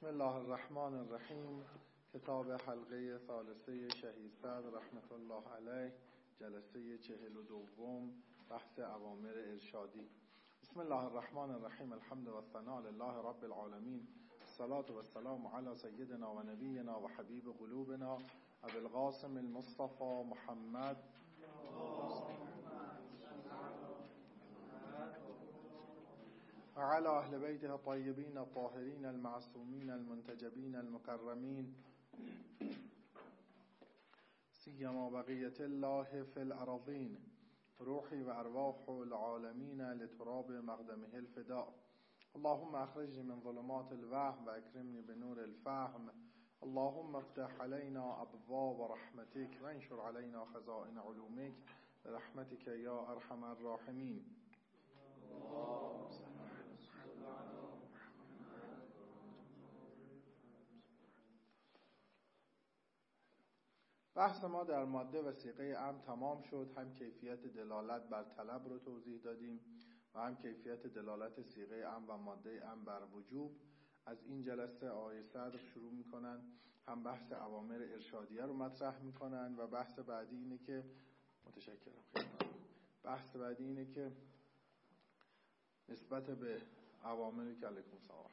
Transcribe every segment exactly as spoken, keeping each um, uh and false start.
بسم الله الرحمن الرحیم. کتاب حلقه ثالثه شهید صدر رحمت الله علیه، جلسه چهل و دوم، بحث اوامر ارشادی. بسم الله الرحمن الرحیم. الحمد و الثناء لله رب العالمین، الصلاة و السلام علی سیدنا و نبینا و حبیب قلوبنا ابی القاسم المصطفى محمد وعلى أهل بيته الطيبين الطاهرين المعصومين المنتجبين المكرمين سيما بقية الله في الأراضين، روحي وأرواح العالمين لتراب مقدمه الفداء. اللهم أخرجني من ظلمات الوهم وأكرمني بنور الفهم. اللهم افتح علينا أبواب رحمتك وانشر علينا خزائن علومك برحمتك يا أرحم الراحمين. بحث ما در ماده وثیقه امر تمام شد. هم کیفیت دلالت بر طلب رو توضیح دادیم و هم کیفیت دلالت صیغه امر و ماده امر بر وجوب. از این جلسه آقای صدر شروع میکنن، هم بحث اوامر ارشادیه رو مطرح میکنن و بحث بعدی اینه که متشکرم خیلی بحث بعدی اینه که نسبت به اوامر که علیکم سلام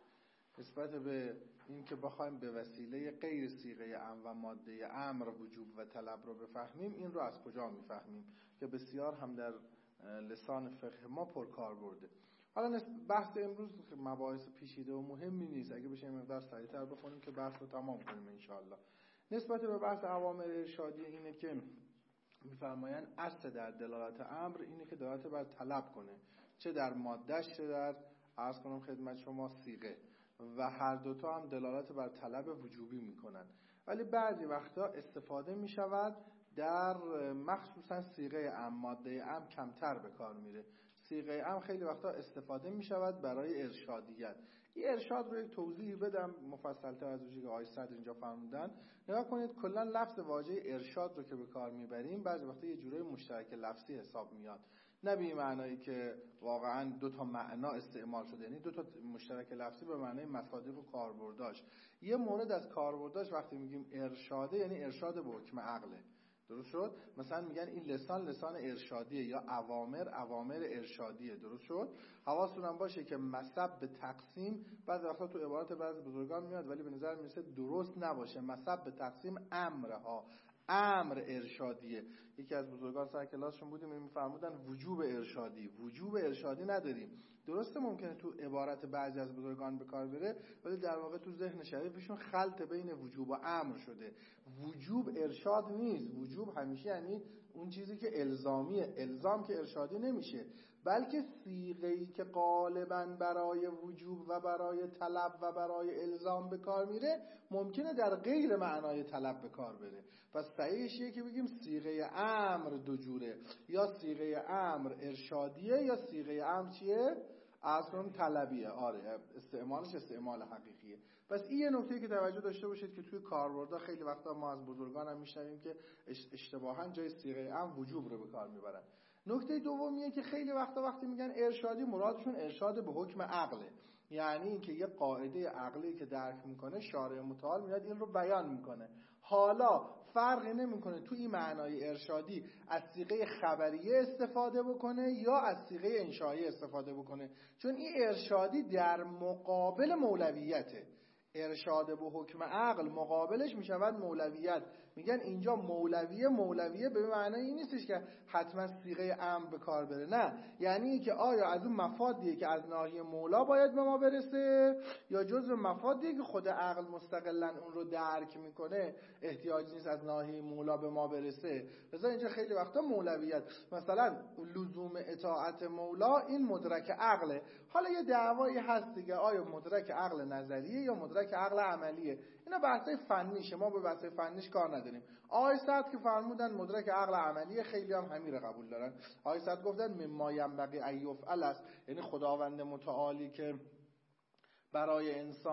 نسبت به این که بخوایم به وسیله غیر صیغه امر و ماده امر وجوب و طلب رو بفهمیم، این رو از کجا میفهمیم که بسیار هم در لسان فقه ما پرکار برده. حالا بحث امروز مباحث پیچیده و مهمی نیست، اگه بشه مقدار سریعتر بخونیم که بحث رو تمام کنیم انشاءالله. نسبت به بحث اوامر ارشادی اینه که میفرمایند اصل در دلالت امر اینه که دلالت بر طلب کنه، چه در مادهش چه در عرض کنم خدمت شما صیغه، و هر دوتا هم دلالت بر طلب وجوبی میکنن. ولی بعضی وقتا استفاده میشود در مخصوصا صیغه ام، ماده ام کمتر به کار میره. صیغه ام خیلی وقتا استفاده میشود برای ارشادیت. این ارشاد رو یک توضیح بدم مفصل‌تر از اونجایی که آقای صدر اینجا فرمودن. نگاه کنید کلا لفظ واژه ارشاد رو که به کار میبریم بعضی وقتا یه جورای مشترک لفظی حساب میاد، نه به معنایی که واقعا دو تا معنا استعمال شده، یعنی دو تا مشترک لفظی به معنای مصادیق و کاربرداش. یه مورد از کاربرداش وقتی میگیم ارشاده یعنی ارشاد به حکم عقله. درست شد؟ مثلا میگن این لسان لسان ارشادیه یا اوامر اوامر ارشادیه. درست شد؟ حواستون هم باشه که مصب به تقسیم بعضی وقتا تو عبارات بعضی بزرگان میاد ولی به نظر میرسه درست نباشه. مصب به تقسیم امرها، امر ارشادیه. یکی از بزرگان سر کلاسشون بودیم میفرمودن وجوب ارشادی، وجوب ارشادی نداریم. درسته ممکنه تو عبارت بعضی از بزرگان به کار بره ولی در واقع تو ذهن شریفشون خلط بین وجوب و امر شده. وجوب ارشاد نیست. وجوب همیشه یعنی اون چیزی که الزامیه، الزام که ارشادی نمیشه، بلکه صیغه‌ای که غالباً برای وجوب و برای طلب و برای الزام به کار میره ممکنه در غیر معنای طلب به کار بره. پس صحیحه که بگیم صیغه امر دو جوره، یا صیغه امر ارشادیه یا صیغه امر چیه؟ اصلا طلبیه. آره استعمالش استعمال حقیقیه. پس این یه نکته که توجه داشته باشید که توی کاربردها خیلی وقتا ما از بزرگان هم میشنویم که اشتباهاً جای صیغه امر وجوب رو به کار میبرن. نکته دومیه که خیلی وقتا وقتی میگن ارشادی مرادشون ارشاد به حکم عقله، یعنی اینکه یه قاعده عقلی که درک میکنه شارع متعال میاد این رو بیان میکنه. حالا فرقی نمیکنه تو این معنای ارشادی از صیغه خبریه استفاده بکنه یا از صیغه انشایی استفاده بکنه، چون این ارشادی در مقابل مولویته. ارشاد به حکم عقل مقابلش میشود مولویت. میگن اینجا مولویه، مولویه به معنی این نیستش که حتما صیغه امر به کار بره، نه، یعنی که آیا از اون مفادیه که از ناحیه مولا باید به ما برسه یا جزء مفادیه که خود عقل مستقلا اون رو درک میکنه احتیاج نیست از ناحیه مولا به ما برسه. لذا اینجا خیلی وقتا مولویت، مثلا لزوم اطاعت مولا این مدرک عقله. حالا یه دعوایی هست دیگه، آیا مدرک عقل نظریه یا مدرک که عقل عملیه. اینا بحثای فنیشه، ما به بحثای فنیش کار نداریم. آقای صدر که فرمودن مدرک عقل عملیه، خیلی هم همین رو قبول دارن. آقای صدر گفتن مما ینبغی ان یفعل است، یعنی خداوند متعالی که برای انسان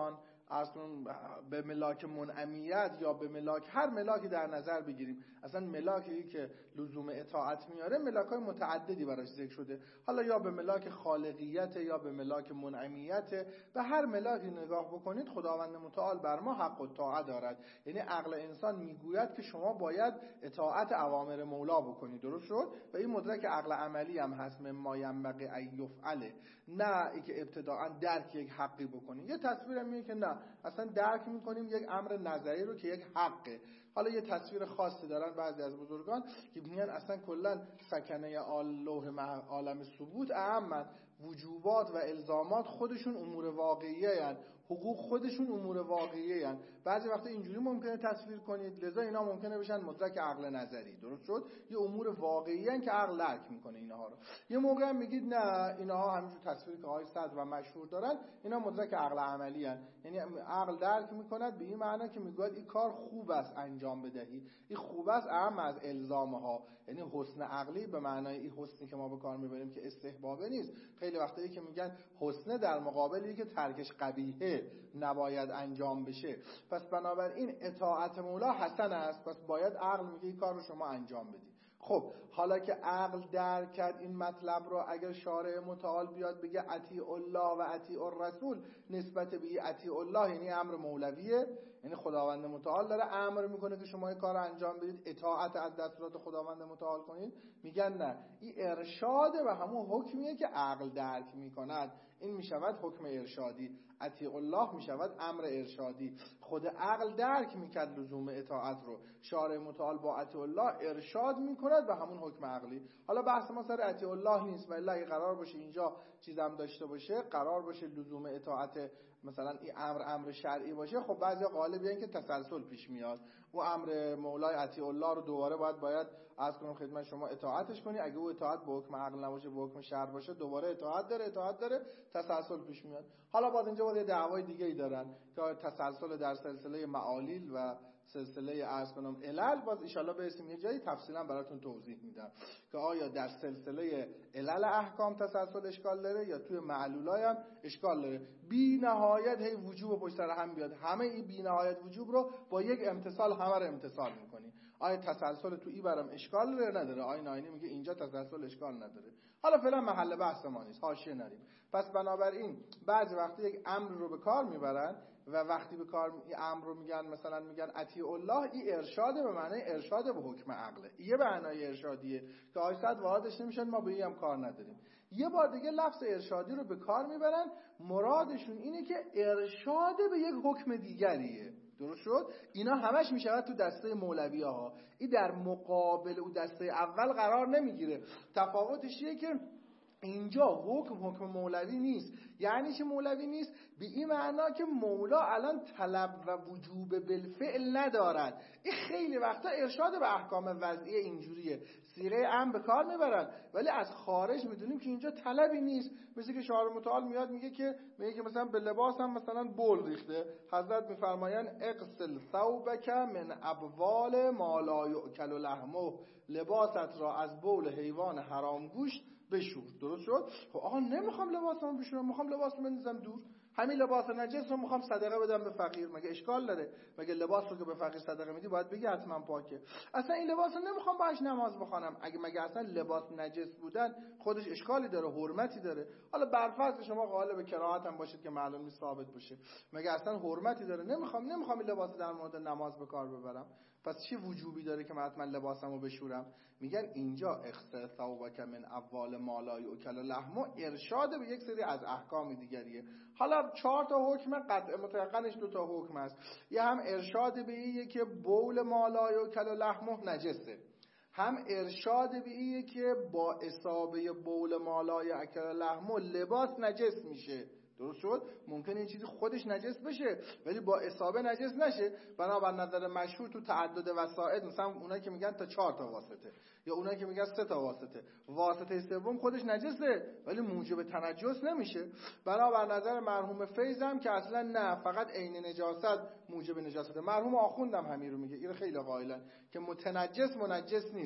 اصلا به ملاک منعمیت یا به ملاک هر ملاکی در نظر بگیریم، اصلا ملاکی که لزوم اطاعت میاره ملاک‌های متعددی براش ذکر شده، حالا یا به ملاک خالقیت یا به ملاک منعمیت، به هر ملاکی نگاه بکنید خداوند متعال بر ما حق الطاعه دارد. یعنی عقل انسان میگوید که شما باید اطاعت اوامر مولا بکنید، درست شد؟ و این مدرک عقل عملی هم هست، مما ینبغی ان یفعل، نه اینکه ابتداء درک یک حقی بکنید. یه تصویر میگه که نه اصلا درک میکنیم یک امر نظری رو که یک حقه. حالا یه تصویر خاصی دارن بعضی از بزرگان که میگن اصلا کلا سکنه لوح عالم ثبوت اعم، وجوبات و الزامات خودشون امور واقعیه هن، حقوق خودشون امور واقعیه هن. بعضی وقتا اینجوری ممکنه تصویر کنید، لذا اینا ممکنه بشن مدرک عقل نظری، درست شد؟ یه امور واقعیه هن که عقل درک میکنه اینها رو. یه موقع هم میگید نه اینها همینجور تصویری که آقای صدر و مشهور دارن اینا مدرک عقل عملی هن، یعنی عقل درک میکند به این معنی که میگوید این کار خوب است انجام بدهی، این خوب است اهم از الزامها. یعنی حسن عقلی به معنای این حسنی که ما به کار میبریم که استحبابه نیست. خیلی وقتایی که میگن حسنه در مقابلی که ترکش قبیحه نباید انجام بشه. پس بنابراین اطاعت مولا حسن است، پس باید عقل میگه این کار رو شما انجام بدید. خب حالا که عقل درک کرد این مطلب رو، اگر شارع متعال بیاد بگه اطیع الله و اطیع الرسول، نسبت به اطیع الله یعنی امر مولویه، یعنی خداوند متعال داره امر میکنه که شما این کار رو انجام بدید، اطاعت از دستورات خداوند متعال کنید. میگن نه، این ارشاده و همون حکمیه که عقل درک میکند، این میشود حکم ارشادی. اطیع الله میشود امر ارشادی. خود عقل درک میکرد لزوم اطاعت رو، شارع متعال با اطیع الله ارشاد میکند و همون حکم عقلی. حالا بحث ما سر اطیع الله نیست، ولی اگه قرار باشه اینجا چیزام داشته باشه، قرار باشه لزوم اطاعت مثلا این امر امر شرعی باشه، خب بعضی غالبی این که تسلسل پیش میاد. او امر مولای اطیع الله رو دوباره باید باید عرض کنم خدمت شما اطاعتش کنی، اگه او اطاعت به حکم عقل نباشه به حکم شرع باشه دوباره اطاعت داره اطاعت داره تسلسل پیش میاد. حالا بعد اینجا یه دعوای دیگه ای دارن که تسلسل در سلسله معالیل و سلسله عرض کنم علل، باز ان شاءالله برسیم یه جایی تفصیلا براتون توضیح میدم که آیا در سلسله علل احکام تسلسل اشکال داره یا توی معلولای هم اشکال داره. بی نهایت هی وجوب پشت سر هم بیاد، همه این بی نهایت وجوب رو با یک امتصال همه رو امتصال میکنی. آیا تسلسل تو این برام اشکال داره نداره؟ آیا ناینی میگه اینجا تسلسل اشکال نداره. حالا فعلا محل بحث ما نیست، حاشیه نریم. پس بنابراین بعضی وقتی یک امر رو به کار میبرن و وقتی به کار این امر رو میگن مثلا میگن اطیع الله، این ارشاده به معنی ارشاد به حکم عقله، یه معنای ارشادیه که آیات واردش نمیشن، ما به این هم کار نداریم. یه بار دیگه لفظ ارشادی رو به کار میبرن، مرادشون اینه که ارشاد به یک حکم دیگریه، درست شد؟ اینا همش میشود تو دسته مولوی ها، این در مقابل او دسته اول قرار نمیگیره. تفاوتش اینه که اینجا حکم حکم مولوی نیست. یعنی چه مولوی نیست؟ به این معنا که مولا الان طلب و وجوب بالفعل ندارد. این خیلی وقتا ارشاد به احکام وضعی اینجوریه، صیغه ام به کار میبرن، ولی از خارج میدونیم که اینجا طلبی نیست. مثل که شارع متعال میاد میگه که میگه که مثلا به لباس هم مثلا بول ریخته، حضرت میفرمایند اغسل ثوبک من ابوال ما لا یؤکل لحمه، لباست را از بول حیوان حرام گوشت بشور، درست شد؟ خب آقا نمیخوام لباسمو بشورم، میخوام لباسمو بندازم دور، همین لباس نجس رو میخوام صدقه بدم به فقیر، مگه اشکال داره؟ مگه لباس رو که به فقیر صدقه میدی باید بگی حتما پاکه؟ اصلا این لباس رو نمیخوام باهاش نماز بخونم، اگه مگه اصلا لباس نجس بودن خودش اشکالی داره، حرمتی داره؟ حالا برفرض شما قائل کراهت هم باشید که معلوم نیست ثابت باشه، مگه اصلا حرمتی داره؟ نمیخوام نمیخوام این لباس در مورد نماز به کار ببرم، پس چه وجوبی داره که من حتما لباسمو بشورم؟ میگن اینجا اغسل ثوبک من ابوال ما لا یؤکل لحمه ارشاد به یک سری از احکام دیگریه. حالا چهار تا حکم قطع متيقنش دو تا حکم است. یه هم ارشاد به اینه که بول ما لا یؤکل لحمه نجسه، هم ارشاد به اینه که با اصابه بول ما لا یؤکل لحمه لباس نجس میشه، درست شد؟ ممکنه این چیزی خودش نجس بشه ولی با اصابه نجس نشه. بنابر نظر مشهور تو تعدد وسائط، مثلا اونایی که میگن تا چهار تا واسطه یا اونایی که میگن سه تا واسطه، واسطه سوم خودش نجسه ولی موجب تنجس نمیشه. بنابر نظر مرحوم فیض هم که اصلا نه، فقط عین نجاست موجب نجاست. مرحوم آخوندم همین رو میگه، این خیلی قائلن که متنجس منجس نیست،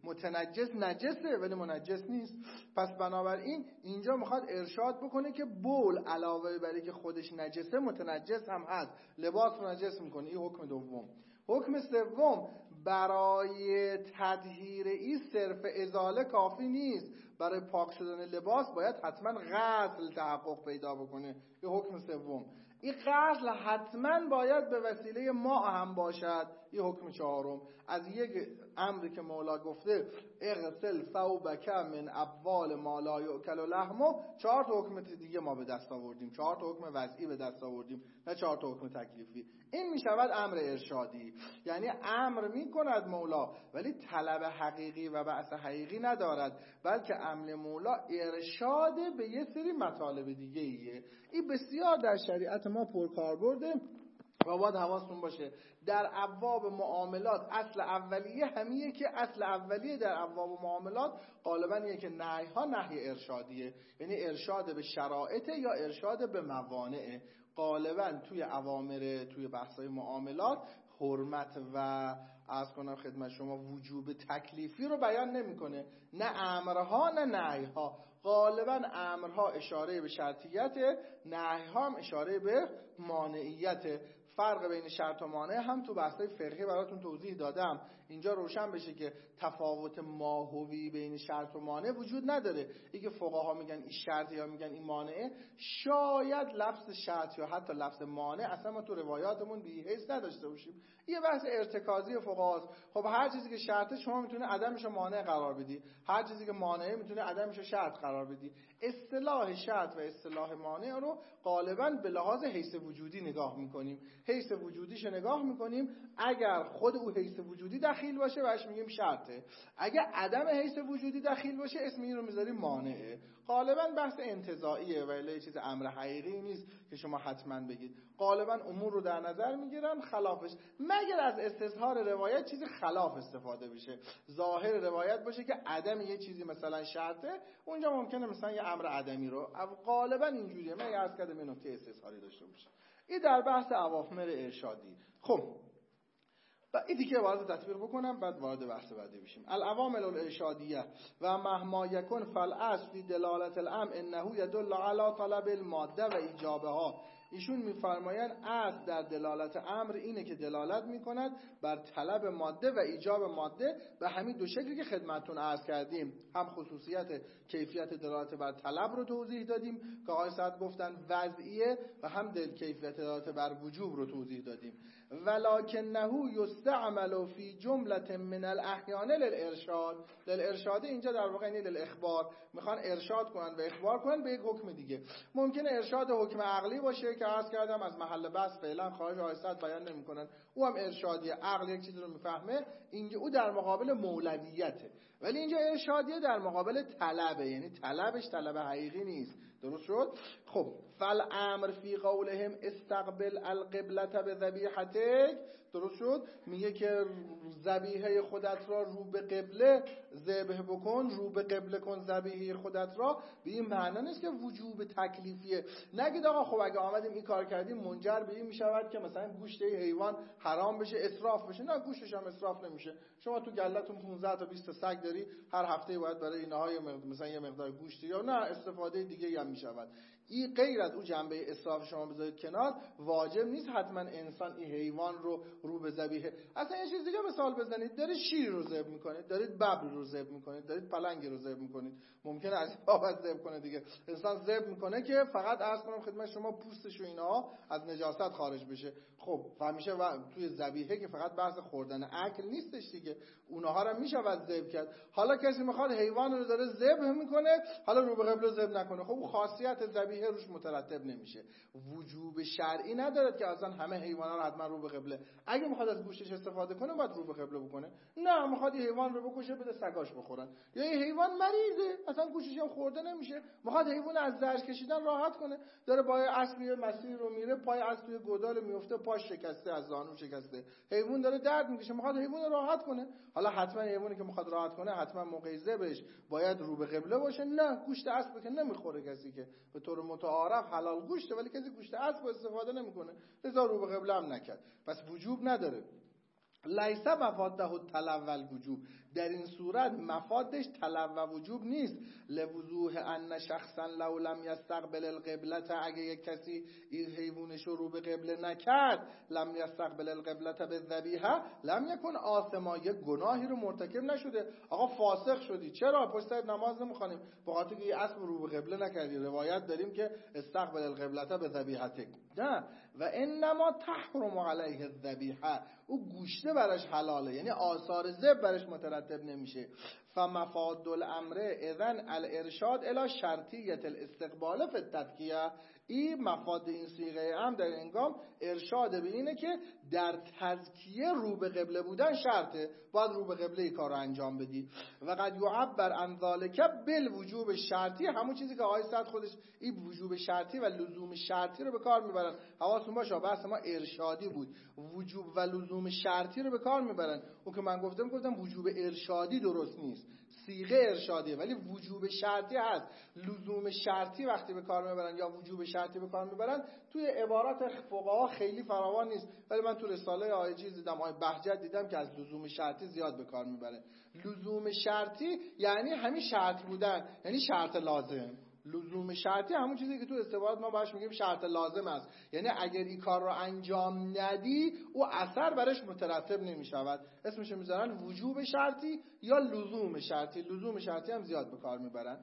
متنجس نجسه ولی منجس نیست. پس بنابراین اینجا میخواد ارشاد بکنه که بول علاوه بر اینکه خودش نجسه متنجس هم هست، لباس منجس میکنه. این حکم دوم. حکم سوم، برای تطهیر این صرف ازاله کافی نیست، برای پاک شدن لباس باید حتما غسل تحقق پیدا بکنه. این حکم سوم. این غسل حتما باید به وسیله ماء هم باشد. این حکم چهارم. از یک امری که مولا گفته اغسل ثوبک من ابوال ما لا یؤکل لحمه، چهار تا حکم دیگه ما به دست آوردیم، چهار تا حکم وضعی به دست آوردیم، نه چهار تا حکم تکلیفی. این می شود امر ارشادی، یعنی امر می کند مولا ولی طلب حقیقی و بحث حقیقی ندارد، بلکه امر مولا ارشاد به یه سری مطالب دیگه ایه. این بسیار در شریعت ما پرکار برده و باید حواستون باشه. در ابواب معاملات اصل اولیه همیه که اصل اولیه در ابواب معاملات غالبا یه که نهی ها نهی ارشادیه، یعنی ارشاد به شرایط یا ارشاد به موانع. غالبا توی اوامر توی بحث‌های معاملات حرمت و عرض کنم خدمت شما وجوب تکلیفی رو بیان نمیکنه، نه امرها نه نهی‌ها. غالبا امرها اشاره به شرطیت، نهی‌ها هم اشاره به مانعیت. فرق بین شرط و مانع هم تو بحث‌های فقهی براتون توضیح دادم. اینجا روشن بشه که تفاوت ماهوی بین شرط و مانع وجود نداره. اینکه فقها میگن این شرط یا میگن این مانعه، شاید لفظ شرط یا حتی لفظ مانع اصلا ما تو روایاتمون بی‌حیث نداشته باشیم. یه بحث ارتکازی فقهاست. خب هر چیزی که شرطه شما میتونه عدمش رو مانع قرار بدی، هر چیزی که مانعه میتونه عدمش رو شرط قرار بدی. اصطلاح شرط و اصطلاح مانع رو غالبا به لحاظ حیث وجودی نگاه میکنیم. حیث وجودیش نگاه میکنیم، اگر خود او حیث وجودی دخیل باشه بهش میگیم شرطه، اگر عدم حیث وجودی دخیل باشه اسم این رو میذاریم مانعه. غالبا بحث انتزاعیه ولی چیز امر حقیقی نیست که شما حتما بگید. غالبا امور رو در نظر میگیرن خلافش، مگر از استظهار روایت چیزی خلاف استفاده بشه، ظاهر روایت باشه که عدم یه چیزی مثلا شرطه، اونجا ممکنه مثلا یه امر عدمی رو غالبا اینجوریه. من یه عرض کردم یه نکته استظهاری داشته باشه. این در بحث اوامر ارشادی. خب این دیگه وارد تطبیق بکنم بعد وارد بحث بعدی بشیم. الاوامر الارشادیه و مهما یکن فالاصل فی دلالت الامر انه یدل علی طلب الماده و ایجابها. ایشون میفرمایند اصل در دلالت امر اینه که دلالت میکند بر طلب ماده و ایجاب ماده به همین دو شکلی که خدمتتون عرض کردیم. هم خصوصیت کیفیت دلالت بر طلب رو توضیح دادیم که آقای سعد گفتن وضعیه، و هم دل کیفیت دلالت بر وجوب رو توضیح دادیم. ولکنه یستعمل فی جمله من الاحیان للارشاد. للارشاد اینجا در واقع یعنی للاخبار، میخوان ارشاد کنن و اخبار کنن به یک حکم دیگه. ممکنه ارشاد حکم عقلی باشه که عرض کردم از محل بحث فعلا خارج آیات بیان نمیکنن، او هم ارشادی عقل یک چیزی رو میفهمه، اینجا او در مقابل مولویته. ولی اینجا ارشادیه در مقابل طلبه، یعنی طلبش طلب حقیقی نیست. درست شد؟ خب فالامر فی قولهم استقبل القبلة بذبیحتک، درست شد؟ میگه که ذبیحه خودت را رو به قبله ذبح بکن، رو به قبله کن ذبیحه خودت را. به این معنی نیست که وجوب تکلیفیه. نگید آقا خب اگه آمدیم این کار کردیم منجر به این میشود که مثلا گوشت حیوان حرام بشه، اسراف بشه. نه، گوشتش هم اسراف نمیشه. شما تو گله‌تون پانزده تا بیست تا سگ داری، هر هفته باید برای اینها مثلا یه مقدار گوشت یا نه استفاده دیگه هم میشود. این غیر از اون جنبه اسراف شما بذارید کنار، واجب نیست حتما انسان این حیوان رو رو به ذبیحه. اصلا یه چیز دیگه مثال بزنید، دارید شیر رو ذبح میکنید، دارید ببر رو ذبح میکنید، دارید پلنگ رو ذبح میکنید، ممکنه از بابت ذبح کنه دیگه. انسان ذبح میکنه که فقط عرض کنم خدمت شما پوستش و اینها از نجاست خارج بشه. خب همیشه و توی ذبیحه که فقط بحث خوردن اکل نیستش دیگه، اونها رو میشه بعد ذبح کرد. حالا کسی میخواد حیوان رو داره ذبح میکنه، حالا رو به قبله ذبح نکنه، خب اون خاصیت ذبیحه روش مترتب نمیشه. وجوب شرعی نداره که اصلا همه حیوانات رو حتما رو به قبله. اگه میخواد از گوشتش استفاده کنه باید رو به قبله بکنه. نه، میخواد یه حیوان رو بکشه بده سگاش بخورن، یا یه حیوان مریضه اصلا گوشتش هم خورده نمیشه، میخواد حیوان از زرش کشیدن راحت کنه، داره با اسبی مسیر رو میره، پای اسب توی گودال میفته، پاش شکسته، از زانو شکسته، حیوان داره درد میکشه، میخواد حیوان رو راحت کنه. حالا حتما حیوانی که میخواد راحت کنه حتما موقع ذبحش باید رو به قبله باشه؟ نه، گوشت اسب که نمیخوره کسی که به طور متعارف حلال گوشته، ولی کسی گوشت اسب استفاده نمیکنه، لذا رو به قبله هم نکرد. پس وجوب نداره. لیس مفاده طلب و الوجوب، در این صورت مفادش طلب و وجوب نیست. لوضوح ان شخصا لو لم یستقبل القبلة، اگه یک کسی این حیوانش رو رو به قبله نکرد، لم یستقبل القبلة بالذبیحه لم یکن آثما، یک گناهی رو مرتکب نشده. آقا فاسق شدی، چرا پشت سر نماز نمیخوانیم؟ به خاطر که یه اسب رو به قبله نکردی. روایت داریم که استقبل القبلة بذبیحتک، نه و انما تحرم علیه الذبیحه، او گوشته براش حلاله، یعنی آثار ذبح براش مترتب نمیشه. فمفاد الامر اذن الارشاد الی شرطیت الاستقبال فی التذکیه، این مفاد این صیغه هم در انگام ارشاد به اینه که در تزکیه رو به قبله بودن شرطه، باید رو به قبله ای کار رو انجام بدی. و قد یعبر عن ذلک بالوجوب شرطی، همون چیزی که آقای سعد خودش این وجوب شرطی و لزوم شرطی رو به کار میبرن. حواستون باشه بحث ما ارشادی بود، وجوب و لزوم شرطی رو به کار میبرن. اون که من گفتم گفتم وجوب ارشادی درست نیست، صیغه ارشادیه، ولی وجوب شرطی هست. لزوم شرطی وقتی به کار میبرن یا وجوب شرطی به کار میبرن توی عبارات فقها خیلی فراوان نیست، ولی من تو رساله آیه چیز دیدم، آیه بهجت دیدم که از لزوم شرطی زیاد به کار میبره. لزوم شرطی یعنی همین شرط بودن، یعنی شرط لازم. لزوم شرطی همون چیزی که تو استبارات ما باش میگیم شرط لازم است، یعنی اگر این کار رو انجام ندی او اثر برش مترتب نمیشود، اسمش میذارن وجوب شرطی یا لزوم شرطی. لزوم شرطی هم زیاد به کار میبرن.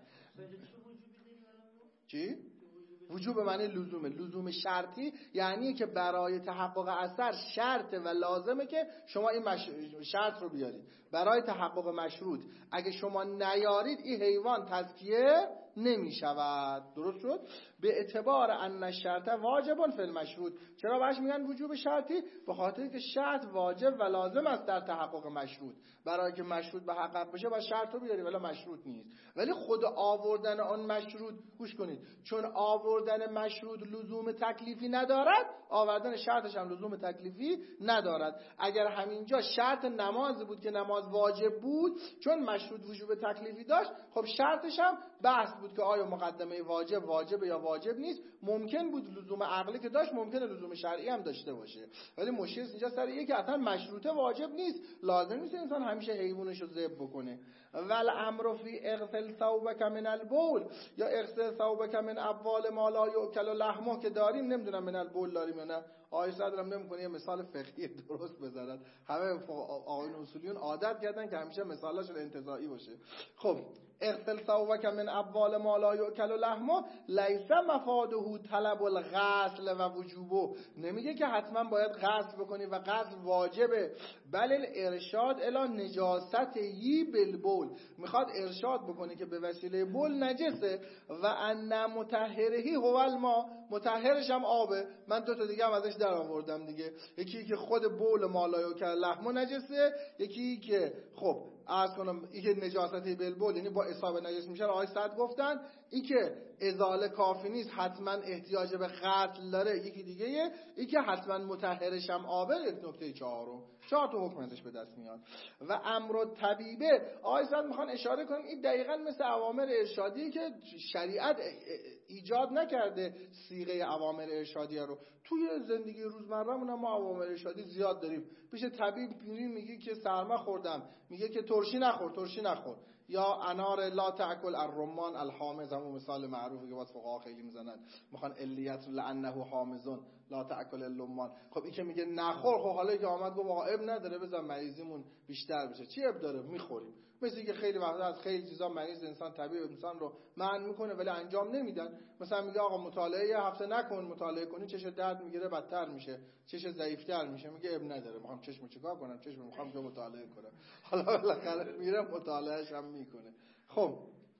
چی؟ وجوب معنی لزومه. لزوم شرطی یعنی که برای تحقق اثر شرط و لازمه که شما این مش... شرط رو بیارید. برای تحقق مشروط اگه شما نیارید این حیوان تزکیه نمی شود. درست شد؟ به اعتبار ان شرط واجبون فی المشروط. چرا بهش میگن وجوب شرطی؟ به خاطر که شرط واجب و لازم است در تحقق مشروط. برای که مشروط به حقق بشه باید شرط رو بیاری، ولی مشروط نیست. ولی خود آوردن آن مشروط، گوش کنید، چون آوردن مشروط لزوم تکلیفی ندارد، آوردن شرطش هم لزوم تکلیفی ندارد. اگر همینجا شرط نماز بود که نماز واجب بود، چون مشروط وجوب تکلیفی داشت، خب شرطش هم بحث بود که آیا مقدمه واجب واجب یا واجب نیست. ممکن بود لزوم عقلی که داشت ممکنه لزوم شرعی هم داشته باشه، ولی مشکل اینجا سر اینه که اصلا مشروطه واجب نیست. لازم نیست انسان همیشه حیوانش رو ذبح بکنه. ول امر فی اغسل ثوبک من البول، یا اغسل ثوبک من ابوال ما لا یؤکل لحمه که داریم، نمیدونم من البول داریم یا نه. آیه صدرم نمیکنه یه مثال فقهی درست بزنن. همه آقایون اصولیون عادت کردن که همیشه مثالاشون انتزاعی باشه. خب اغسل ثوبک من ابوال ما لا یؤکل لحمه لیس مفاده طلب الغسل و وجوبه، نمیگه که حتما باید غسل بکنی و غسل واجبه، بل الارشاد الی نجاستهی بالبول، میخواد ارشاد بکنه که به وسیله بول نجسه و ان مطهرهی هو الماء، مطهرش هم آبه. من دو تا دیگه هم ازش در آوردم دیگه، یکی که خود بول ما لا یؤکل لحمه نجسه، یکی که خب عرض کنم این که نجاستی بالبول یعنی با اصابه نجس میشه. آیه صد گفتن این که ازاله کافی نیست حتما احتیاج به غسل داره، یکی دیگه این که حتما مطهرش هم آبه، یک نکته چهارم. چهار تا حکم ازش به دست میاد. و امر طبیبه، آیه صد میخوان اشاره کنن این دقیقاً مثل اوامر ارشادی که شریعت ایجاد نکرده صیغه اوامر ارشادی رو. توی زندگی روزمره‌مون ما اوامر ارشادی زیاد داریم. پیش طبیب میریم میگه که سرما خوردم، میگه که ترشی نخور ترشی نخور، یا انار لا تاکل الرمان الحامض، همون مثال معروفی که واسه فقها خیلی میزنن، میخوان علیت لانه حامضون لا تاکل اللمان. خب این که میگه نخور، خب حالا که آمد گفت آقا اب نداره بذار مریضیمون بیشتر بشه، چی اب داره میخوریم. مثل که خیلی وقتا از خیلی چیزا مریض انسان طبیب انسان رو منع میکنه ولی انجام نمیدن. مثلا میگه آقا مطالعه یه هفته نکن، مطالعه کنی چش درد میگیره بدتر میشه، چش ضعیف‌تر میشه. میگه اب نداره، میخوام چشمو چیکار کنم، چشمو میخوام که مطالعه کنم. حالا بالاخره میره مطالعهش هم میکنه. خب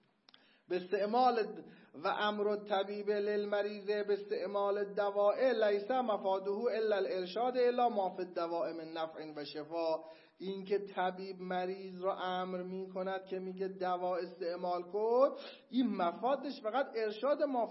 به استعمال و امر الطبیب للمریض به استعمال دواء لیس مفاده الا الارشاد الا ما فی الدواء من نفع و شفا، این که طبیب مریض را امر می کند که میگه دوا استعمال کن، این مفادش فقط ارشاد ما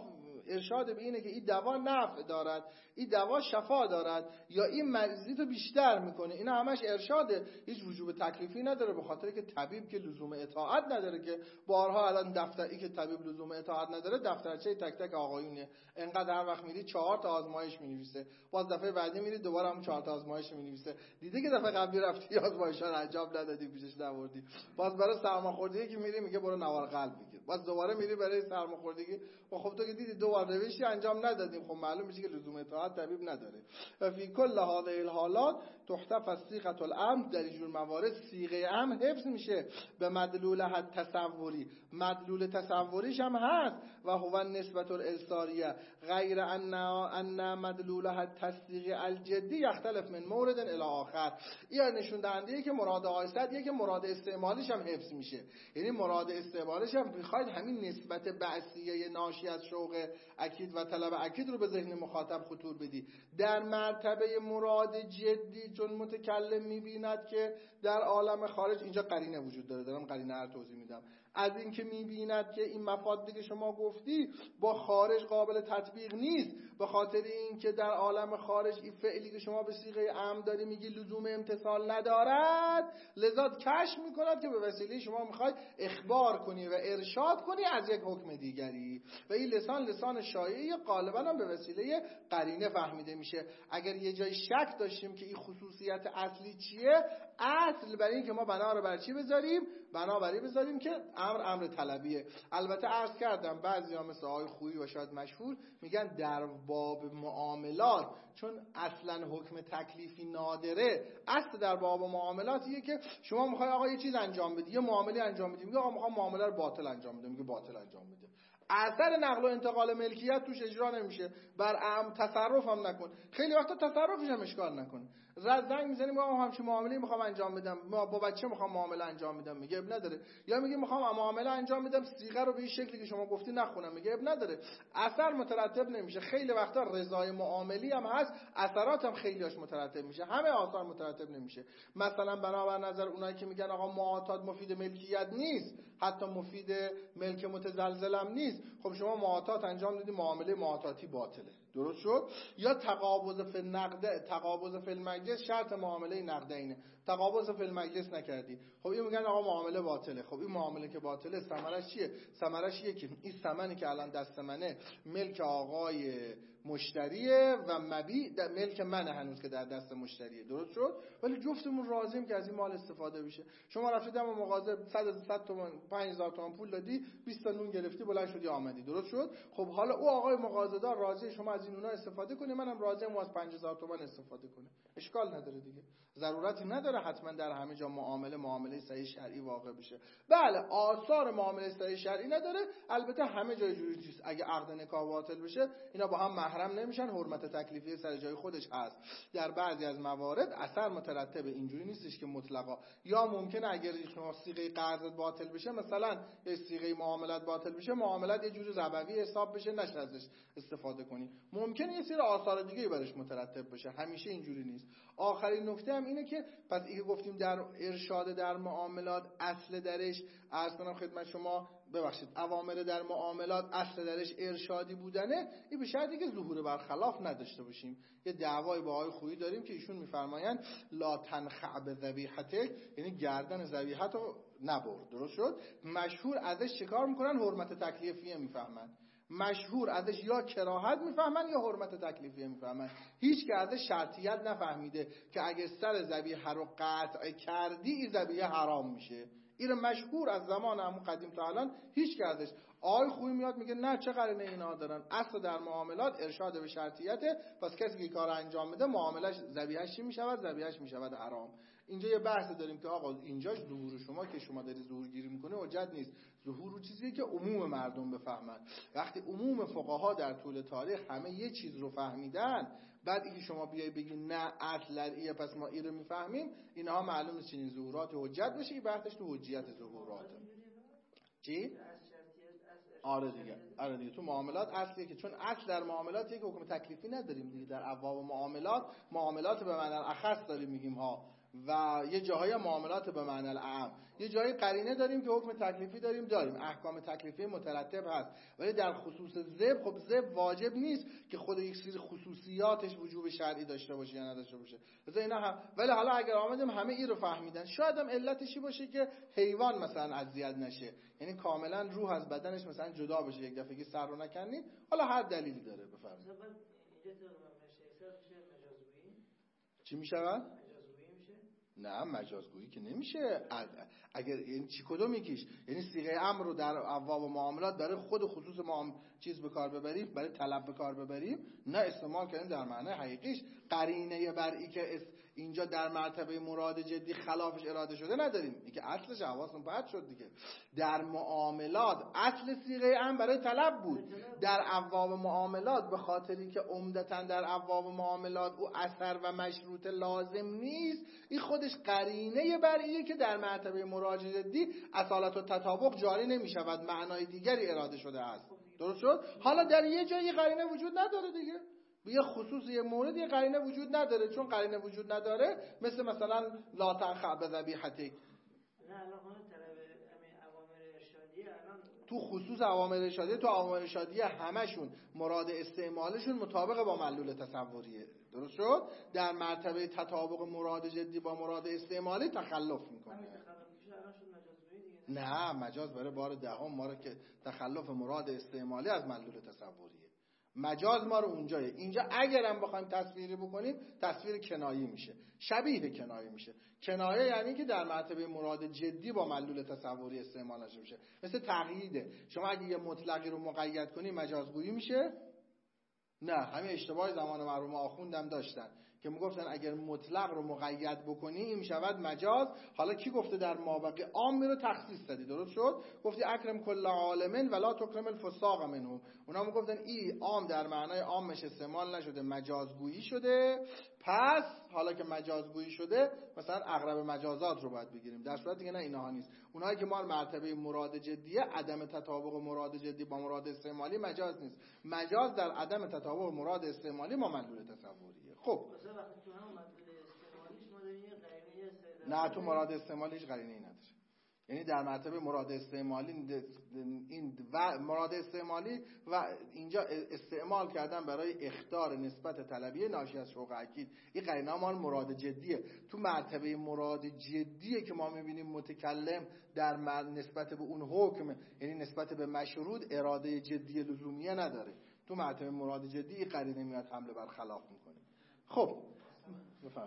ارشاد به اینه که این دوا نفع دارد، این دوا شفا دارد، یا این مریضی تو بیشتر میکنه. اینا همش ارشاده، هیچ وجوب تکلیفی نداره، به خاطر که طبیب که لزوم اطاعت نداره. که بارها الان دفتری که طبیب لزوم اطاعت نداره، دفترچه تک تک آقایونه، انقدر هر وقت میری چهار تا آزمایش مینویسه، باز دفعه بعدی میری دوباره هم چهار تا آزمایش مینویسه. دیدی که دفعه قبلی رفتی آزمایشا رو انجام ندادی، پیشش نبردی، باز برای سرماخوردگی که میری میگه برو نوار قلب بگیر، باز دوباره میری برای سرماخوردگی. خب تو که دیدی دو بار نوشتی انجام ندادیم، خب معلوم میشه که لزوم اطاعت طبیب نداره. و فی کل هذه الحالات تحتف صيغه الامر، در اینجور موارد صیغه امر حفظ میشه به مدلولها تصوری، مدلول تصوریش هم هست. و هو نسبت الالساریه غیر ان ان مدلولها التصدیق الجدی یختلف من مورد الی آخر. این نشون دهنده که مراد آیسد که مراد استعمالیش هم حفظ میشه. یعنی مراد استعمالیش هم بخواید همین نسبت بعثیه ناشی از شوق اکید و طلب اکید رو به ذهن مخاطب خطور بدی. در مرتبه مراد جدی چون متکلم میبیند که در عالم خارج، اینجا قرینه وجود داره، دارم قرینه رو توضیح میدم، از این که میبیند که این مفادی که شما گفتی با خارج قابل تطبیق نیست، به خاطر این که در عالم خارج این فعلی که شما به صیغه امر داری میگی لزوم امتثال ندارد، لذا کشف میکند که به وسیله شما میخوای اخبار کنی و ارشاد کنی از یک حکم دیگری. و این لسان لسان شایعی غالبا هم به وسیله قرینه فهمیده میشه. اگر یه جای شک داشتیم که این خصوصیت اصلی چیه، اصل برای این که ما بنا رو بر چی بذاریم؟ بنا بر این بذاریم که امر امر طلبیه. البته عرض کردم بعضیا مثل آقای خویی و شاید مشهور میگن در باب معاملات چون اصلا حکم تکلیفی نادره، اصل در باب معاملاتیه که شما میخوای آقا یه چیز انجام بدی، یه معامله انجام بدی، میگه آقا میخوام معامله رو باطل انجام بدم، میگه باطل انجام بده. اثر نقل و انتقال ملکیت توش اجرا نمیشه، بر ام تصرف هم نکن. خیلی وقتا تصرفش هم اشکال نکنه، رد زنگ میزنیم آقا همچین معامله میخوام انجام بدم، با بچه میخوام معامله انجام بدم، میگه اب نداره. یا میگه میخوام معامله انجام بدم صیغه رو به این شکلی که شما گفتی نخونم، میگه اب نداره. اثر مترتب نمیشه. خیلی وقتا رضای معاملی هم هست، اثرات هم خیلیاش مترتب میشه، همه آثار مترتب نمیشه. مثلا بنابر نظر اونایی که میگن آقا معاطات مفید ملکیت نیست، حتی مفید ملک متزلزل هم نیست، خب شما معاطات انجام دادی، معامله معاطاتی باطله، درست شد؟ یا تقابض فی النقد، تقابض فی المجلس شرط معامله نقدینه، تقابض فی المجلس نکردی، خب این میگن آقا معامله باطله. خب این معامله که باطله ثمرش چیه؟ ثمرش اینه که این ثمنی که الان دست منه ملک آقای مشتریه و مبیع ملک من هنوز که در دست مشتریه، درست شد؟ ولی جفتمون راضیم که از این مال استفاده بشه. شما رفتی دم مغازه صد تومان پنج هزار تومان پول دادی، بیست تا نون گرفتی، بلند شدی آمدی، درست شد؟ خب حالا او آقای مغازه‌دار راضیه شما از این نونا استفاده کنی، منم راضیم از پنج هزار تومان استفاده کنه، اشکال نداره دیگه. ضرورتی نداره حتما در همه جا معامله معامله صحیح شرعی واقع بشه. بله آثار معامله صحیح شرعی نداره، البته همه جای جوری نیست. اگه عقد نکاح باطل بشه اینا با هم محرم نمیشن، حرمت تکلیفی سر جای خودش هست. در بعضی از موارد اثر مترتب اینجوری نیستش که مطلقا. یا ممکنه اگر شما صیغه قرض باطل بشه، مثلا یه صیغه معاملات باطل بشه، معاملات یه جوری ربوی حساب بشه، نشه ازش استفاده کنی. ممکنه یه سری آثار دیگه برش مترتب بشه، همیشه اینجوری نیست. آخرین نکته هم اینه که پس اینکه گفتیم در ارشاد در معاملات اصل درش، عرض کنم خدمت شما، ببخشید، اوامر در معاملات اصل درش ارشادی بودنه، این به شرطی که ظهور برخلاف نداشته باشیم. یه دعوای با آقای خویی داریم که ایشون میفرمایند لا تنخع بذبیحتک، یعنی گردن ذبیحت رو نبر، درست شد؟ مشهور ازش چیکار میکنن؟ حرمت تکلیفیه میفهمن. مشهور ازش یا کراهت میفهمن یا حرمت تکلیفیه میفهمن. هیچ که ازش شرطیت نفهمیده که اگه سر ذبیحه رو قطع کردی این ذبیحه حرام میشه. این مشهور از زمان همون قدیم تا الان هیچ که ازش. آقای خویی میاد میگه نه، چه قرینه اینا دارن؟ اصل در معاملات ارشاد به شرطیته، پس کسی که کار انجام میده معاملش ذبیحه‌اش چی میشود؟ ذبیحه‌اش میشود حرام. اینجا یه بحث داریم که آقا اینجاش ظهور شما که شما داری ظهور گیری میکنه حجت نیست. ظهور چیزیه که عموم مردم بفهمن. وقتی عموم فقها در طول تاریخ همه یه چیز رو فهمیدن، بعد اینکه شما بیای بگی نه اصل ایه پس ما این رو میفهمیم، اینها معلوم نیست چنین ظهورات حجت بشه. این بحثش تو حجیت ظهورات. چی؟ آره دیگه، آره دیگه. تو معاملات اصلیه که چون اصل در معاملات یک حکم تکلیفی نداریم دیگه. در ابواب معاملات، معاملات به معنی اخص داریم میگیم ها، و یه جاهای معاملات به معنی الاعم، یه جایی قرینه داریم که حکم تکلیفی داریم داریم احکام تکلیفی مترتب هست، ولی در خصوص ذبح خب ذبح واجب نیست که خود یک سری خصوصیاتش وجوب شرعی داشته باشه یا نداشته باشه. مثلا اینا هم، ولی حالا اگر آمدیم همه این رو فهمیدن، شاید هم علتشی باشه که حیوان مثلا اذیت نشه، یعنی کاملا روح از بدنش مثلا جدا بشه، یک دفعه سر رو نکنید، حالا هر دلیلی داره. بفرمایید. چی میشود؟ نه مجازگویی که نمیشه. اگر این چی کدوم یکیش، یعنی صیغه امر رو در ابواب معاملات برای خود خصوص معامل چیز به کار ببریم، برای طلب به کار ببریم، نه استعمال کردیم در معنی حقیقیش. قرینه برئی که اینجا در مرتبه مراد جدی خلافش اراده شده نداریم، این که اصلش حواسمون پرت شد دیگه. در معاملات اصل صیغه امر برای طلب بود، در ابواب معاملات به خاطری که عمدتاً در ابواب معاملات او اثر و مشروط لازم نیست، این خودش قرینه برئیه که در مرتبه مراد جدی اصالت و تطابق جاری نمی شود، معنای دیگری اراده شده است. درست شد؟ حالا در یه جایی قرینه وجود نداره دیگه، یه خصوص یه مورد یه قرینه وجود نداره، چون قرینه وجود نداره مثل مثلا لا تنخع بذبیحتک، تو خصوص اوامر ارشادیه، تو اوامر ارشادیه همشون مراد استعمالشون مطابق با معلول تصوریه. درست شد؟ در مرتبه تطابق مراد جدی با مراد استعمالی تخلف میکنه. نه مجاز برای بار دهم ما رو که تخلف مراد استعمالی از معلول تصوریه، مجاز ما رو اونجایه. اینجا اگرم بخوایم تصویری بکنیم تصویر کنایی میشه، شبیه کنایی میشه. کنایه یعنی که در مرتبه مراد جدی با معلول تصوری استعمال نشه میشه. مثل تقییده، شما اگه یه مطلقی رو مقید کنی مجازگویی میشه؟ نه، همین اشتباه زمان مرحوم آخوندم داشتن که میگفتن اگر مطلق رو مقید بکنی این میشود مجاز. حالا کی گفته در مابقی عامی رو تخصیص دادی؟ درست شد؟ گفتی اکرم کل عالمین ولا تکرم الفساق منهم. اونا میگفتن این عام در معنای عامش استعمال نشده، مجازگویی شده. پس حالا که مجازگویی شده مثلا اغرب مجازات رو باید بگیریم، در صورتی که نه، اینها نیست. اونایی که ما مرتبه مراد جدیه، عدم تطابق مراد جدی با مراد استعمالی مجاز نیست. مجاز در عدم تطابق مراد استعمالی با معلول تصوریه. خب نه، تو مراد استعمالی هیچ قرینه‌ای نداره. یعنی در مرتبه مراد استعمالی این و مراد استعمالی و اینجا استعمال کردن برای اخطار نسبت طلبیه ناشی از شوق اکید، این قرینه ما مراد جدیه. تو مرتبه مراد جدیه که ما میبینیم متکلم در نسبت به اون حکم، یعنی نسبت به مشروط، اراده جدی لزومیه نداره. تو مرتبه مراد جدی این قرینه میاد حمله بر خلاف میکنه. خب بفهم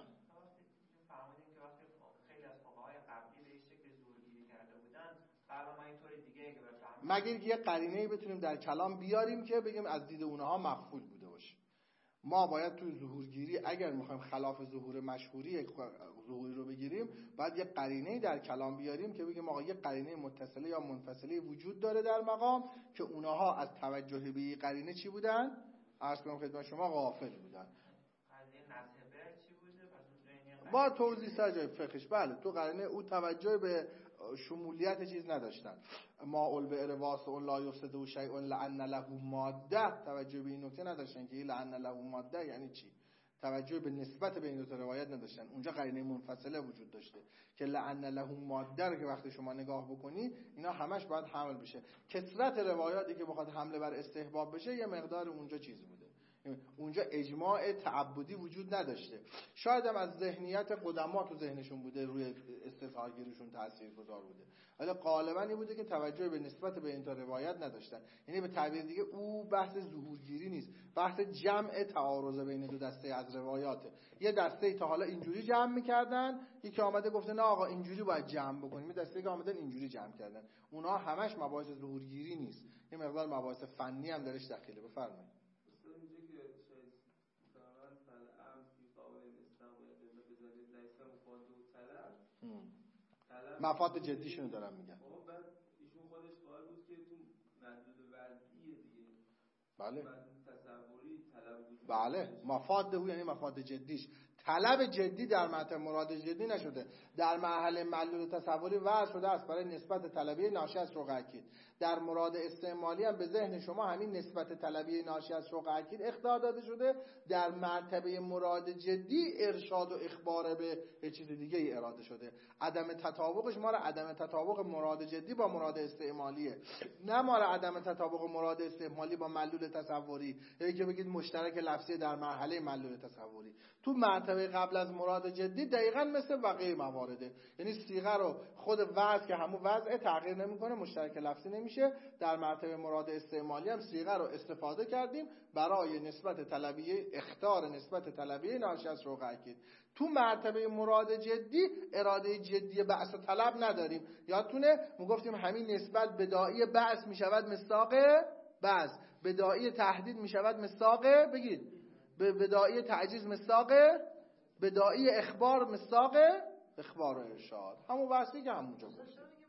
مگر یه قرینه‌ای بتونیم در کلام بیاریم که بگیم از دید اونها مقفول بوده باشه. ما باید توی ظهورگیری اگر میخوایم خلاف ظهور مشهوری یک ظهوری رو بگیریم، باید یه قرینه‌ای در کلام بیاریم که بگیم آقا یه قرینه متصله یا منفصله وجود داره در مقام که اونها از توجه به این قرینه چی بودن؟ عرض کنم خدمت شما غافل بودن. با توضیح سر فقهش، بله، تو قرینه او توجه به شمولیت چیز نداشتن. ما اول به ارواس اون لا یفسد و شیء لعن له ماده، توجه به این نکته نداشتن که لعن له ماده یعنی چی، توجه به نسبت بین دو تا روایت نداشتن. اونجا قرینه منفصله وجود داشته که لعن له ماده رو که وقتی شما نگاه بکنی اینا همش باید حمل بشه. کثرت روایاتی که بخواد حمله بر استحباب بشه یه مقدار اونجا چیز بوده، اونجا اجماع تعبدی وجود نداشته. شاید هم از ذهنیت قدما تو ذهنشون بوده، روی استظهارگیریشون تاثیرگذار بوده، ولی غالبا این بوده که توجه به نسبت به این تا روایت نداشتن. یعنی به تعبیر دیگه او بحث ظهورگیری نیست، بحث جمع تعارض بین دو دسته از روایاته. یه دسته تا حالا اینجوری جمع می‌کردن، یکی آمده گفته نه آقا اینجوری باید جمع بکنیم، یه دسته که آمدن اینجوری جمع کردن. اونها همش مباحث ظهورگیری نیست، یه مقدار مباحث فنی هم درش داخله. بفرمایید. مفاد جدیشونو دارم میگم. خب بعد ایشون خودش قائل بود که تو محدود وضعیه دیگه. بله. محدود تصوری طلب وجود بله، مفاد او یعنی مفاد جدیش. طلب جدی در متن مراد جدی نشده، در مرحله معلول تصوری وضع شده است برای نسبت طلبی ناشی از شوق اکید. در مراد استعمالی هم به ذهن شما همین نسبت طلبی ناشی از شوق اکید اخطار داده شده. در مرتبه مراد جدی ارشاد و اخبار به چیز دیگه ای اراده شده. عدم تطابقش ما را عدم تطابق مراد جدی با مراد استعمالیه، نه ما را عدم تطابق مراد استعمالی با معلول تصوری، یعنی که بگید مشترک لفظی در مرحله معلول تصوری. تو مرتبه قبل از مراد جدی دقیقاً مثل بقیه موارده، یعنی صیغه رو خود وضع که همون وضع تغییر نمیکنه، مشترک لفظی نمیشه. در مرتبه مراد استعمالی هم صیغه رو استفاده کردیم برای نسبت طلبیه، اخطار نسبت طلبیه ناشی از شوق اکید. تو مرتبه مراد جدی اراده جدی بعث و طلب نداریم. یادتونه ما گفتیم همین نسبت بداعی بعث میشود مصداق بعث، بداعی تهدید میشود مصداق بگید به بداعی تعجیز مصداق، بداعی اخبار مصداق اخبار و ارشاد. همون بحثی که همونجا بود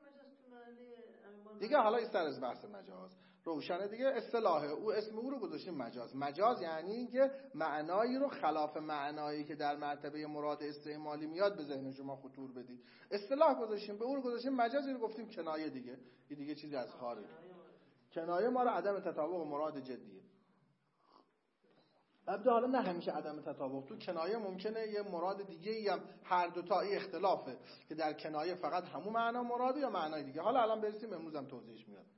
دیگه. حالا این سر از بحث مجاز روشنه دیگه. اصطلاح او اسم او رو گذاشتیم مجاز. مجاز یعنی اینکه معنایی رو خلاف معنایی که در مرتبه مراد استعمالی میاد به ذهن شما خطور بدید. اصطلاح گذاشتیم، به او رو گذاشتیم مجاز، رو گفتیم کنایه دیگه. این دیگه چیزی از خارج. کنایه ما رو عدم تطابق مراد جدیه. البته حالا نه همیشه عدم تطابق، تو کنایه ممکنه یه مراد دیگه ای هم هر دو تا ای اختلافه که در کنایه فقط همون معنا مراده یا معنای دیگه. حالا الان برسیم امروز هم توضیحش میاد.